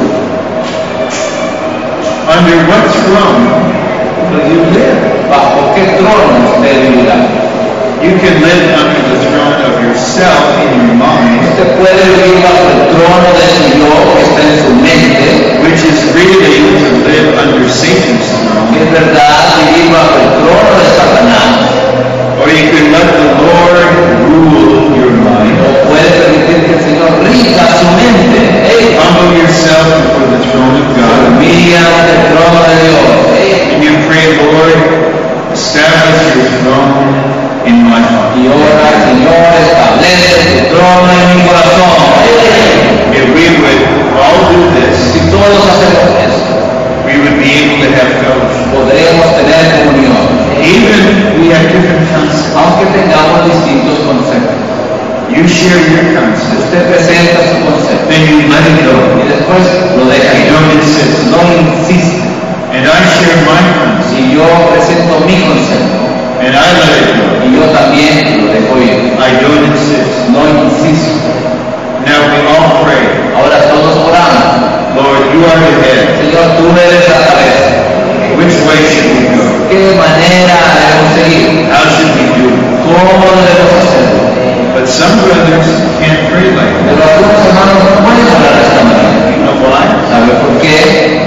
Under what throne will you live? ¿Bajo qué trono usted vivirá? You can live under the throne of yourself in your mind, Usted puede vivir bajo el trono de su yo que está en su mente, which is really to live under Satan's que throne. es verdad vivir bajo el trono de Satanás. Or you can let the Lord rule your mind. O puede permitir que el Señor rija su mente. Hey, Humble yourself before the throne of God. mira ante el trono de Dios. Hey, And you pray, Lord, establish your throne in my heart. y ora, Señor, establece tu trono en mi corazón. Hey, If we would all do this, si todos hacemos eso, we would be able to have fellowship. podremos tener comunión. Even we have different concepts. Aunque tengamos distintos conceptos. You share your concept, Usted presenta su concepto then you let it go. y después lo deja You ir. don't insist. No insiste. And I share my concept, Si yo presento mi concepto and I let it go. y yo también lo dejo ir. I don't insist. No insisto. Now we all pray, Ahora todos oramos. Lord, you are the head. Señor, tú eres la cabeza. Which way should we go? ¿Qué manera debemos seguir? How should we do it? ¿Cómo debemos hacerlo? But some brothers can't pray like that. Pero algunos hermanos no pueden orar de esta manera. You know why? ¿Sabe por qué?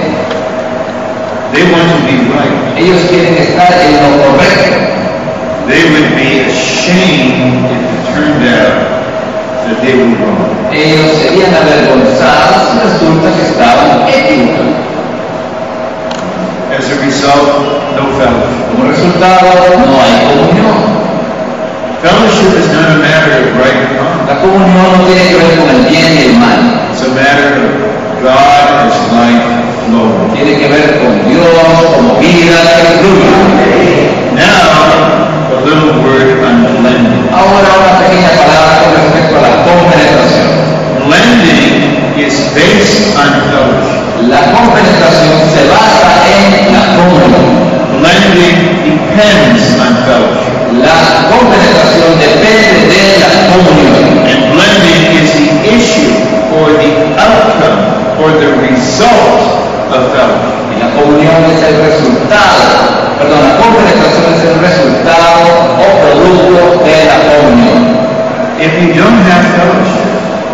They want to be right. Ellos quieren estar en lo correcto. They would be ashamed if it turned out that they were wrong. Ellos serían avergonzados si resulta que estaban equivocados. As a result, no fellowship. Como resultado, no hay comunión. Fellowship is not a matter of right and wrong. La comunión no tiene que ver con el bien y el mal. It's a matter of God as life flowing. Tiene que ver con Dios como vida que fluye. Now, a little word on blending. Ahora una pequeña palabra con respecto a la compenetración. Blending is based on fellowship. La compenetración se basa en la comunión. Blending depends on fellowship. La compenetración depende de la comunión. And blending is the issue or the outcome or the result of fellowship. Y la comunión es el resultado, perdón, la compenetración es el resultado o producto de la comunión. If you don't have fellowship,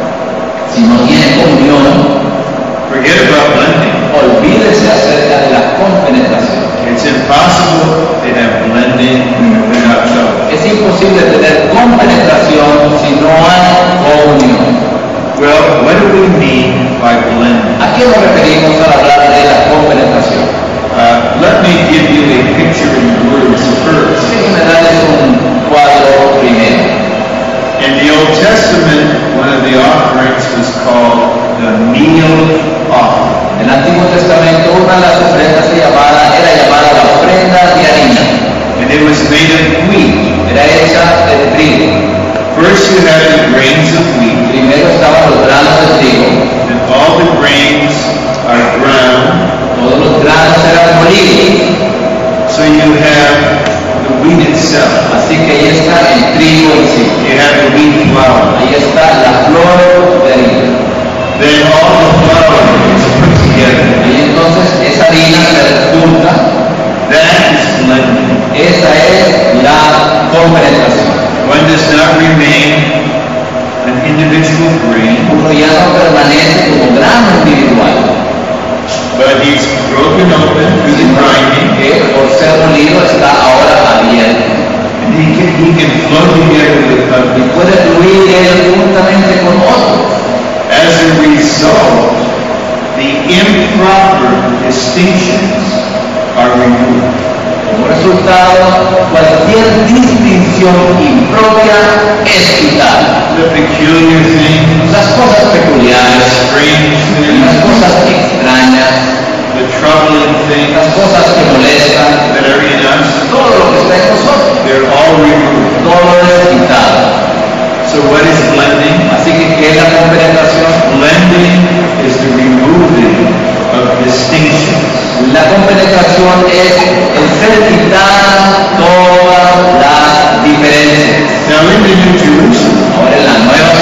Si no tiene comunión, forget about blending. olvídese acerca de la compenetración. It's impossible to have blending without fellowship. Es imposible tener compenetración si no hay comunión. Well, what do we mean by blending? ¿A qué nos referimos al hablar de la compenetración? Uh, let me give you a picture in words first. Déjenme darles un cuadro primero. In the Old Testament, one of the offerings was called the meal offering. En el Antiguo Testamento una de las ofrendas se llamaba, era llamada la ofrenda de harina. And it was made of wheat. Era hecha de trigo. First you had the grains of wheat, Primero estaban los granos de trigo. and all the grains are ground. Todos los granos eran molidos. So you have the wheat itself. Así que ahí está el trigo en sí. You have the wheat flour. Ahí está la flor de harina. Then all the flour is put together. Y entonces esa harina se junta. That is blending. Esa es la compenetración. One does not remain an individual grain, Uno ya no permanece como grano individual, but he's broken open through the grinding, que por ser molido está ahora abierto. and he can, he can flow together with Y others. puede fluir él juntamente con otros. As a result, the improper distinctions are removed. Como resultado, cualquier distinción impropia es quitada. The peculiar things, Las cosas peculiares, strange las things, cosas extrañas, the troubling things las cosas que molestan, that are in us, todo lo que está en nosotros, they're all removed. todo es quitado. So what is blending? Así que, ¿qué es la compenetración? Blending is the removing of distinctions. La compenetración es el ser quitada todas las diferencias. Now in the New Jerusalem, Ahora en la Nueva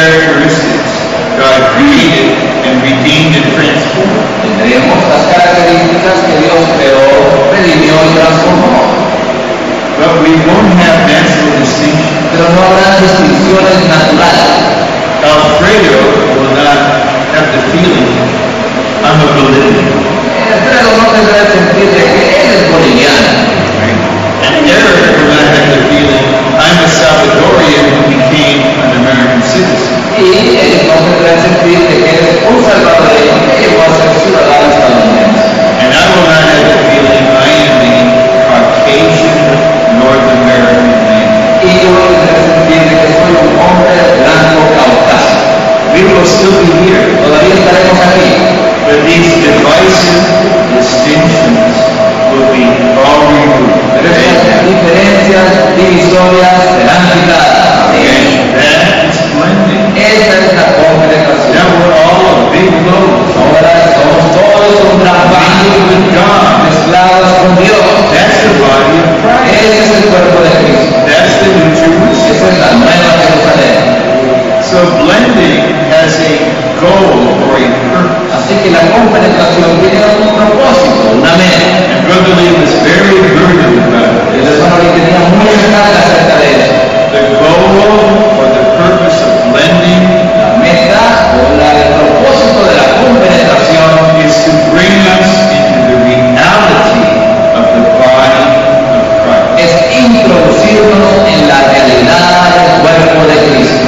characteristics God created and redeemed and transformed. Tendremos las características que Dios creó, redimió y transformó. But we won't have natural distinction. Pero no habrá distinciones naturales. Alfredo will not have the feeling, I'm a Bolivian. Alfredo no tendrá el sentido de que él es boliviano. And Eric will not have the feeling, I'm a Salvadorian who became an American citizen. Y él no tendrá el sentido de que él es un salvadoreño que llegó a ser ciudadano estadounidense. And I will not have the feeling I am a Caucasian North American man. Y yo no tendré el sentido de que soy un hombre blanco caucásico. We will still be here. Todavía estaremos aquí. But these divisive distinctions will be all removed. Pero esas diferencias divisorias serán quitadas. And that is blending. Esa es la compenetración. Now we're all a big loaf. Ahora somos todos un gran Mingled with God. mezclados con Dios. That's the body of Christ. Ese es el cuerpo de Cristo. That's the New Jerusalem. Esa es la nueva Jerusalén. So blending has a goal or a purpose. Así que la compenetración tiene un propósito, una meta. And Brother Lee was very burdened about El it. hermano Lee tenía mucha carga acerca de eso. The goal or the purpose of blending La meta o la, el propósito de la compenetración is to bring us into the reality of the body of Christ. es introducirnos en la realidad del cuerpo de Cristo.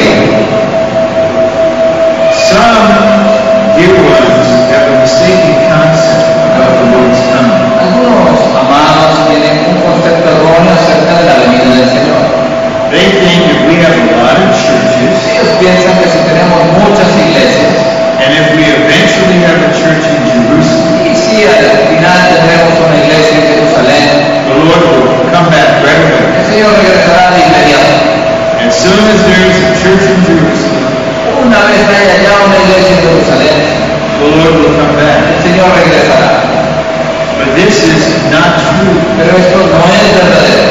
Some dear ones have a mistaken concept about the Lord's coming. Algunos amados tienen un concepto erróneo acerca de la venida del Señor. They think if we have a lot of churches, Ellos piensan que si tenemos muchas iglesias, and if we eventually have a church in Jerusalem, y si al final tendremos una iglesia en Jerusalén, the Lord will come back right away. el Señor regresará de inmediato. As soon as there is a church in Jerusalem, Una vez haya ya una iglesia en Jerusalén, the Lord will come back. el Señor regresará. But this is not true. Pero esto no es verdadero.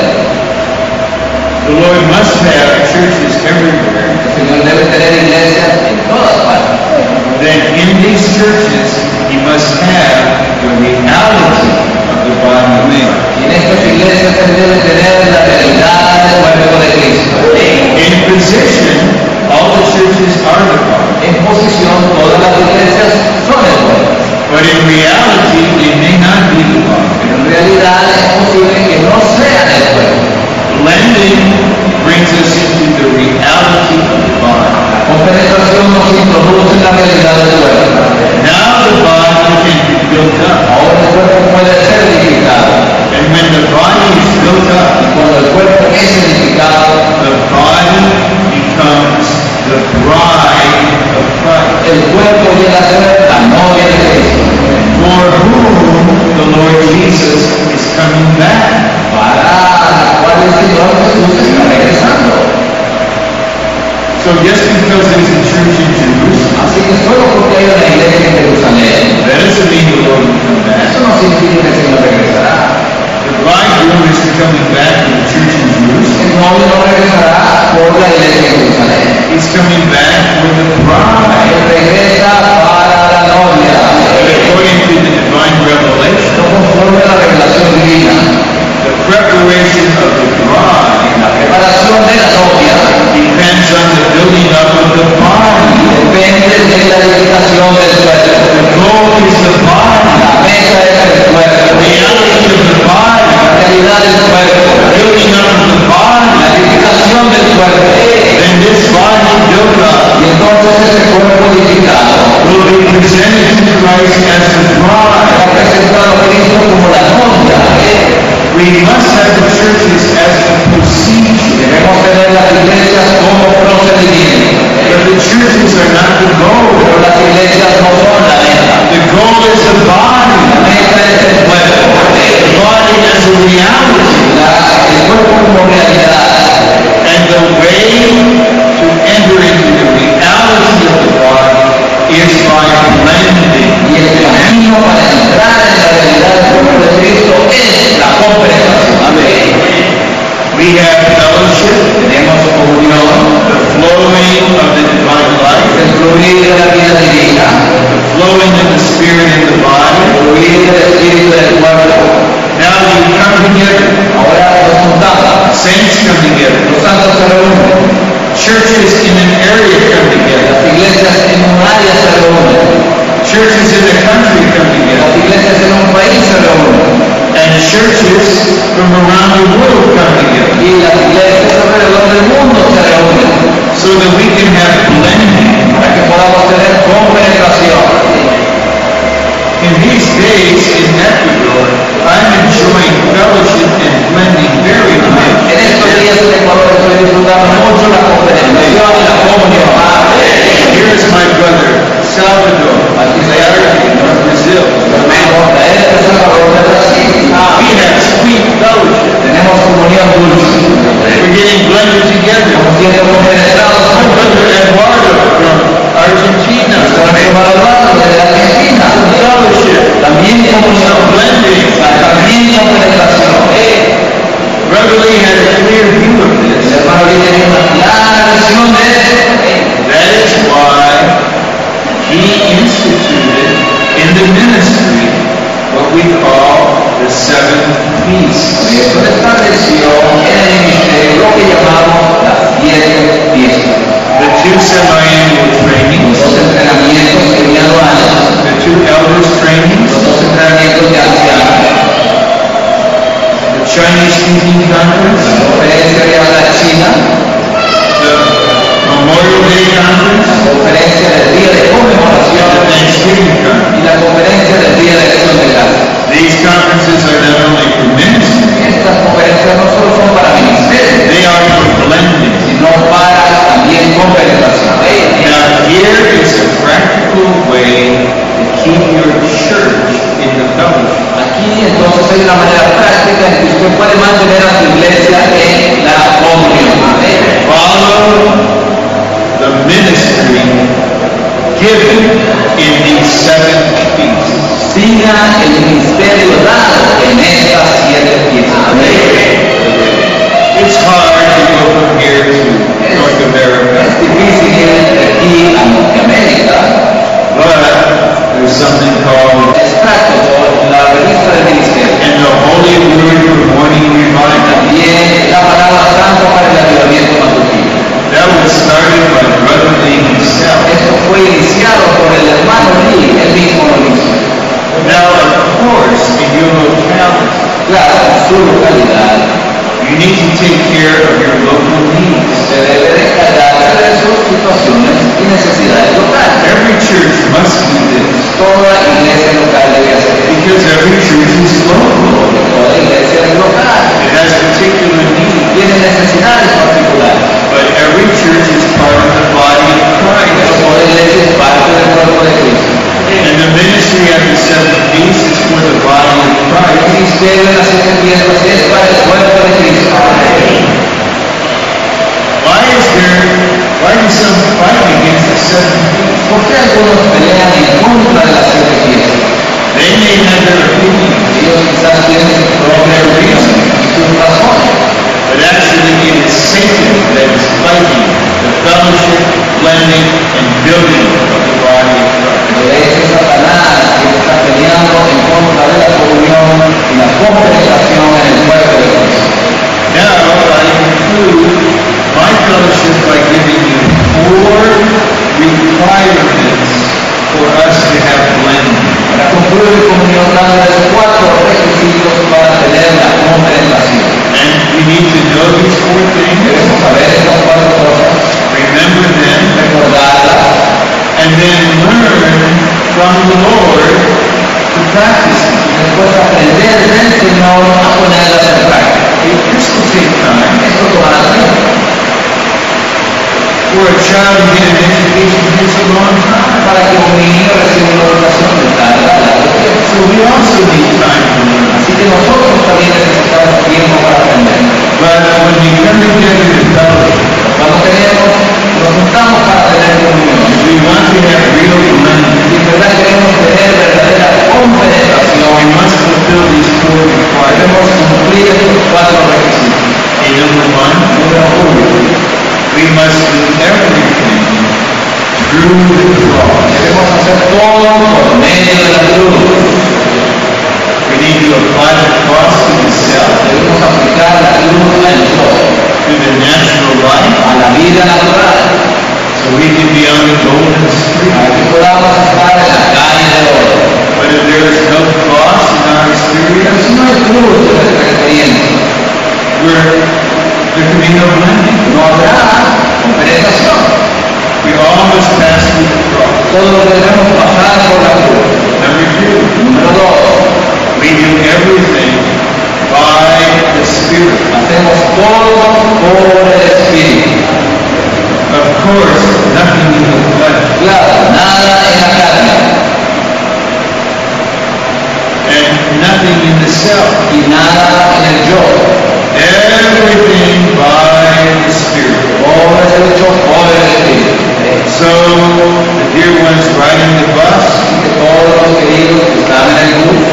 The Lord must have churches everywhere. El Señor debe tener iglesias en todas partes. Then in these churches, He must have the reality of the body of man. Y en estas iglesias Él debe tener la realidad del cuerpo de Cristo. In position, all the churches are the body. En posición, todas las iglesias son el cuerpo. But in reality, they may not be the body. Pero en realidad es posible que no sean el cuerpo. Blending brings us into the reality of the body. La compenetración nos introduce en la realidad del cuerpo. Now the body can be built up. Ahora el cuerpo puede ser edificado. And when the body is built Y up, cuando el cuerpo es edificado, the body becomes the bride of Christ, el cuerpo llega a ser la novia de Cristo. for whom the Lord Jesus is coming back. Para la cual el Señor Jesús está regresando. So just because there's a church in Jerusalem, Así que solo porque hay una iglesia en Jerusalén, that doesn't mean the Lord will come back. eso no significa que el Señor regresará. The bridegroom is coming back to the church in Jerusalem. El novio no regresará por la iglesia en Jerusalén. He's coming back with the bride. Él regresa para la novia. But according to the divine revelation, No conforme a la revelación divina. the preparation of the bride La preparación de la novia depends on the building up of the body. depende de la edificación del cuerpo. The goal is the body. La meta es el The cuerpo. reality of the body. La realidad del cuerpo. The building up of the La body. edificación del cuerpo. Then this body built up Y entonces ese cuerpo edificado will be presented to Christ as the bride. será presentado a Cristo como la novia. We must have the churches as the procedure. Debemos tener las iglesias como procedimiento. But the churches are not the goal. Pero las iglesias no son la meta. The goal is the body. La meta es el cuerpo. The body as a reality. La- el cuerpo como realidad. And the way to enter into the reality of the body is by blending. Y el camino para entrar en la realidad del cuerpo de Cristo es la compenetración. Amén. We have fellowship, Tenemos comunión, the flowing of the divine in these days in Ecuador, I'm enjoying fellowship and blending very much. En estos días en Ecuador estoy disfrutando mucho la conferenciación y la comunión. Here's my brother, Salvador, Aquí está Argentina, Brazil. hermano Rafael de Salvador de Brasil. We have sweet fellowship. Tenemos comunión dulce. We're getting blended together. Estamos siendo compenetrados. My brother Eduardo from Argentina. Nuestro hermano de Argentina. Fellowship. También comunión. Blending. También compenetración. Brother Lee had a clear view of El this. hermano Lee tenía una clara visión de esto. That is why he instituted in the ministry what we call the seven feasts. Por eso estableció en el ministerio lo que llamamos las siete fiestas. The two semi-annual Los trainings, dos entrenamientos semianuales, the two elders trainings, los dos entrenamientos de ancianos, the Chinese speaking la conference, conferencia de habla china, the Memorial Day la conference, conferencia del día de and the conmemoración Thanksgiving conference. y la conferencia del día de acción de gracias. These conferences are not only for ministry, Estas conferencias no solo son para ministerio, they are for blending. sino para también compenetración. Now here is a practical way to keep your church in the fellowship. Aquí entonces hay una manera práctica en que usted puede mantener a su iglesia en la comunión. Follow the ministry given in these seven feasts. Siga el ministerio dado en estas siete fiestas. It's hard to go from here to North Es America, difícil ir de aquí a Norteamérica. but there's something called Es práctico la revista del ministerio. and the Holy Word for Morning Revival. También la palabra santa para el avivamiento matutino. That was started by Brother Lee himself. Esto fue iniciado por el hermano Lee, él mismo lo hizo. Now, of course, in your locality, Claro, en su localidad you need to take care of your local needs. se debe de encargarse de sus situaciones y necesidades locales. Every church must do this Toda iglesia local debe hacer esto. because every church is local. Porque toda iglesia es local. It has particular needs, Tiene necesidades particulares. but every church is part of the body of Pero Christ. toda iglesia es parte del cuerpo de Cristo. And the ministry of the seven feasts is for the body of El Christ. ministerio de las siete fiestas es para el cuerpo de Cristo. Why is there, why do some fight against the seven feasts? ¿Por qué algunos pelean en contra de las siete fiestas? They may have their opinion, Ellos quizás tienen su propia reason, sus razones. but actually it is Satan that is fighting the fellowship, blending, and building of the body of Christ. Pero es Satanás que está peleando en contra de la comunión y la compenetración en el cuerpo de Cristo. Now, I conclude my fellowship by giving you four requirements for us to have blending. Para concluir mi comunión dándoles cuatro requisitos para tener la compenetración. And we need to know these four things, Debemos saber estas cuatro cosas, remember them, recordarlas and then learn from the Lord to practice them. y después aprender del Señor a ponerlas en práctica. Okay, this will take time. Esto tomará tiempo. For a child to get an education takes a long time. Para que un niño reciba una educación tarda largo tiempo. So we also need time to learn. Así que nosotros también necesitamos tiempo para aprender. But when we come together to fellowship, Cuando tenemos, nos juntamos para tener comunión. we want to have real blending. Si en verdad queremos tener verdadera compenetración, We must fulfill these four requirements. debemos cumplir estos cuatro requisitos. Okay, number one, Número uno, we must do everything through the cross. debemos hacer todo por medio de la cruz. We need to apply the cross to the self, Debemos aplicar la cruz al yo, to the natural life, a la vida natural, so we can be on the golden street. para que podamos estar en la calle de oro. But if there is no cross in our Pero experience, si no hay cruz en nuestra experiencia, we're, there can be no blending. no habrá compenetración. We all must pass through the cross. Todos debemos pasar por la cruz. Number two, hacemos todo por el Espíritu. Of course, nothing in the flesh. Claro, nada en la carne And nothing in the self. y nada en el yo. Everything by the Spirit. Todo es hecho por el Espíritu. So, the dear ones riding the bus, Así que todos los queridos que están en el bus,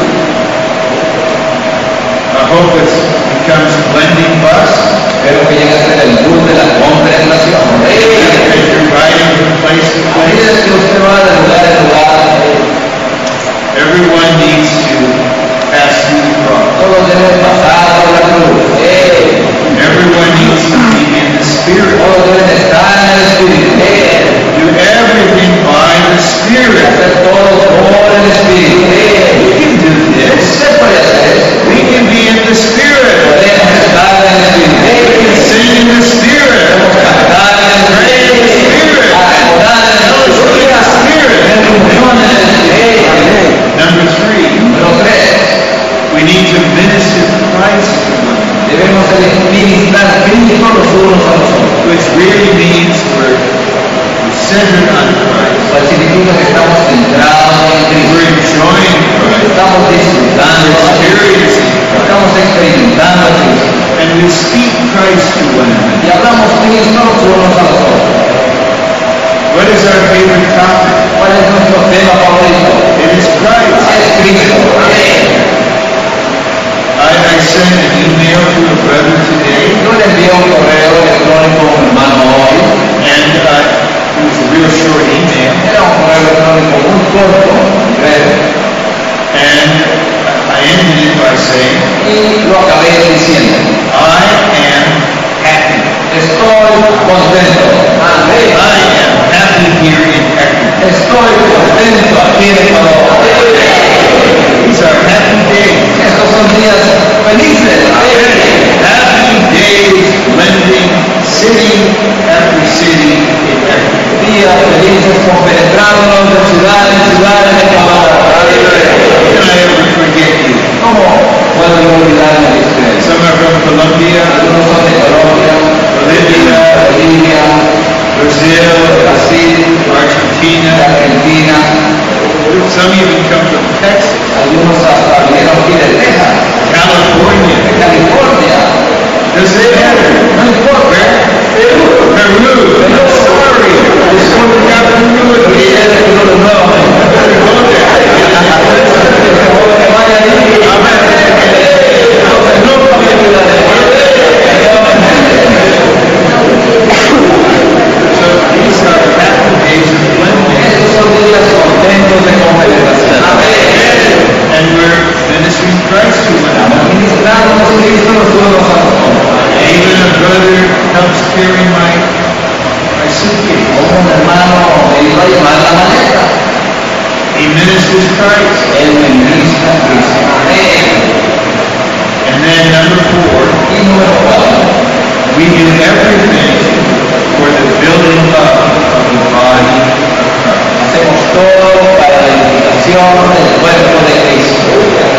I hope it becomes blending bus. espero que llegue a ser el bus de la compenetración. As you're riding from place to Ahí place, es que usted va de lugar en lugar. everyone needs to pass through the cross. Todos deben pasar por la cruz. Eh, Everyone needs to be in the Spirit. Todos deben estar en el Espíritu. Eh, Do everything by the Spirit. Hacer todo por el Espíritu. Eh, We can do this. Usted puede hacer eso. We can be in the Spirit. Podemos estar en el Espíritu. We Eh, can sing in the Spirit. Cantar en el Espíritu. Adorar en el Espíritu. En comunión en el Espíritu. Number three, Número tres. we need to minister Christ to one another, Debemos de ministrar Cristo los unos a los otros. which really means we're, we're centered on Christ. Cual significa que estamos centrados en Cristo. We're enjoying Christ. Estamos disfrutando We're a Cristo. experiencing Christ. Estamos experimentando a Cristo. And we speak Christ to one another. Y hablamos Cristo los unos a los otros. What is our favorite topic? ¿Cuál es nuestro tema favorito? It is Christ. Es Cristo. I, I sent an email to a brother today, Yo le envié un correo electrónico a un hermano hoy. and uh, it was a real short email. Era un correo electrónico muy corto, breve. And I ended it by saying, Y lo acabé diciendo. I am happy. Estoy contento. Amén. I am happy here in Ecuador. Estoy contento aquí en Ecuador. These are happy days. Estos son días felices. Happy days blending city after city in Ecuador. Días felices compenetrándonos de ciudad en ciudad en Ecuador. How can I ever forget you? ¿Cómo puedo yo olvidarme de ustedes? Some are from Colombia, Algunos son de Colombia, Bolivia, Bolivia, Brazil, Brasil, de Argentina. Argentina. Some even come from Texas, Algunos hasta vinieron aquí de Texas, California. de California. Does it matter? No importa. Peru. I'm sorry. Disculpe, ya Peru es que ya es uno de los nuevos. Go there. Que vaya ahí. No, no voy a olvidar. So these are happy days of blending. Estos son días contentos de compenetración. And we're ministering Christ to one another. Ministrándonos Cristo los unos a los otros. Even a brother helps carry my, my suitcase. Como un hermano me iba a llevar la maleta. He ministers Christ. Él me ministra a Cristo. And then number four, Y número cuatro, we do everything for the building up of the body of Christ. hacemos todo para la edificación del cuerpo de Cristo.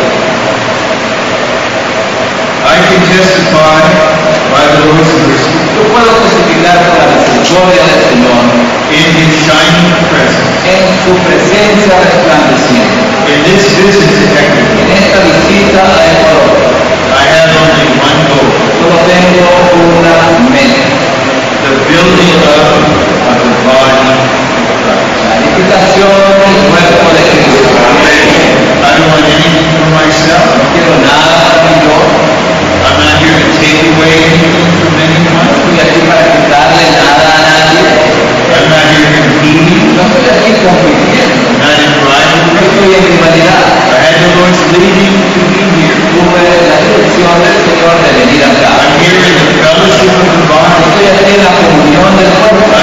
I can testify by the Lord's mercy Yo puedo testificar por la misericordia del Señor in His shining presence. en su presencia resplandeciente. In this visit to En Ecuador, esta visita a Ecuador, I have only one goal, solo tengo una meta: the building up of the body of Christ. la edificación del cuerpo de Cristo. I don't want anything for myself. No quiero nada para mí yo. I'm not here to take away anything from anyone. No estoy aquí para quitarle nada a nadie. I'm not here competing, No estoy aquí compitiendo. not in No rivalry. estoy en rivalidad. I had the Lord's leading to be here. Tuve la dirección del Señor de venir acá. I'm here in the fellowship of the body. Estoy aquí en la comunión del cuerpo.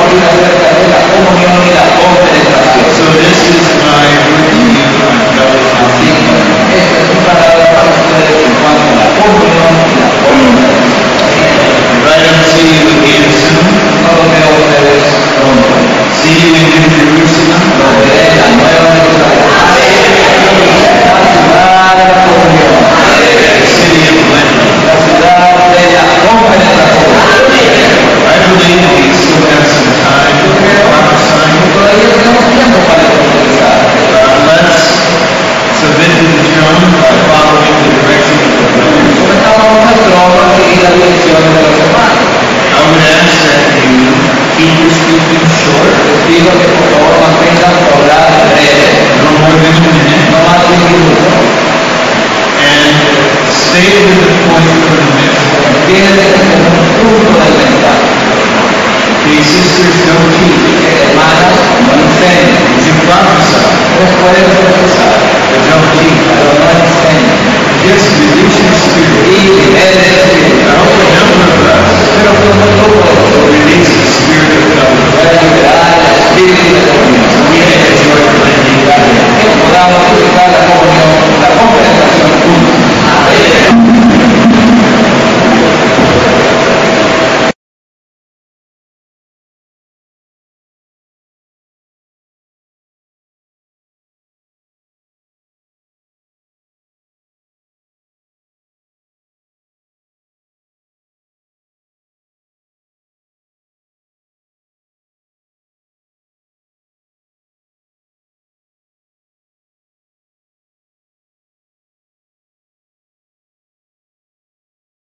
decir acerca de la comunión y la compenetración. So this is my review on fellowship. Así que esta es una palabra para ustedes en cuanto a la comunión y la compenetración. If I don't see you again soon, No lo veo a ustedes pronto. see you in New Jerusalem, Lo veré en la nueva Jerusalén. La ciudad de la comunión. the city of blending. La ciudad de la compenetración. I believe that we still have some time to prophesy. Todavía tenemos tiempo para profetizar. Uh, let's submit to the throne by following the direction of the Lord. Sometamos al trono y la dirección de los hermanos. I would ask that you keep your speaking short, Les pido que por favor mantengan su hablar breve, no more than a minute, no más de un minuto. and stay with the point for the minute. Fíjense como un punto del mensaje. Okay, sisters, don't teach. Hermanas, no enseñen. You can prophesy, Ustedes pueden profetizar, but don't teach. pero no enseñen. Just release your spirit. Y liberen el espíritu. I hope a number of us Espero que un grupo de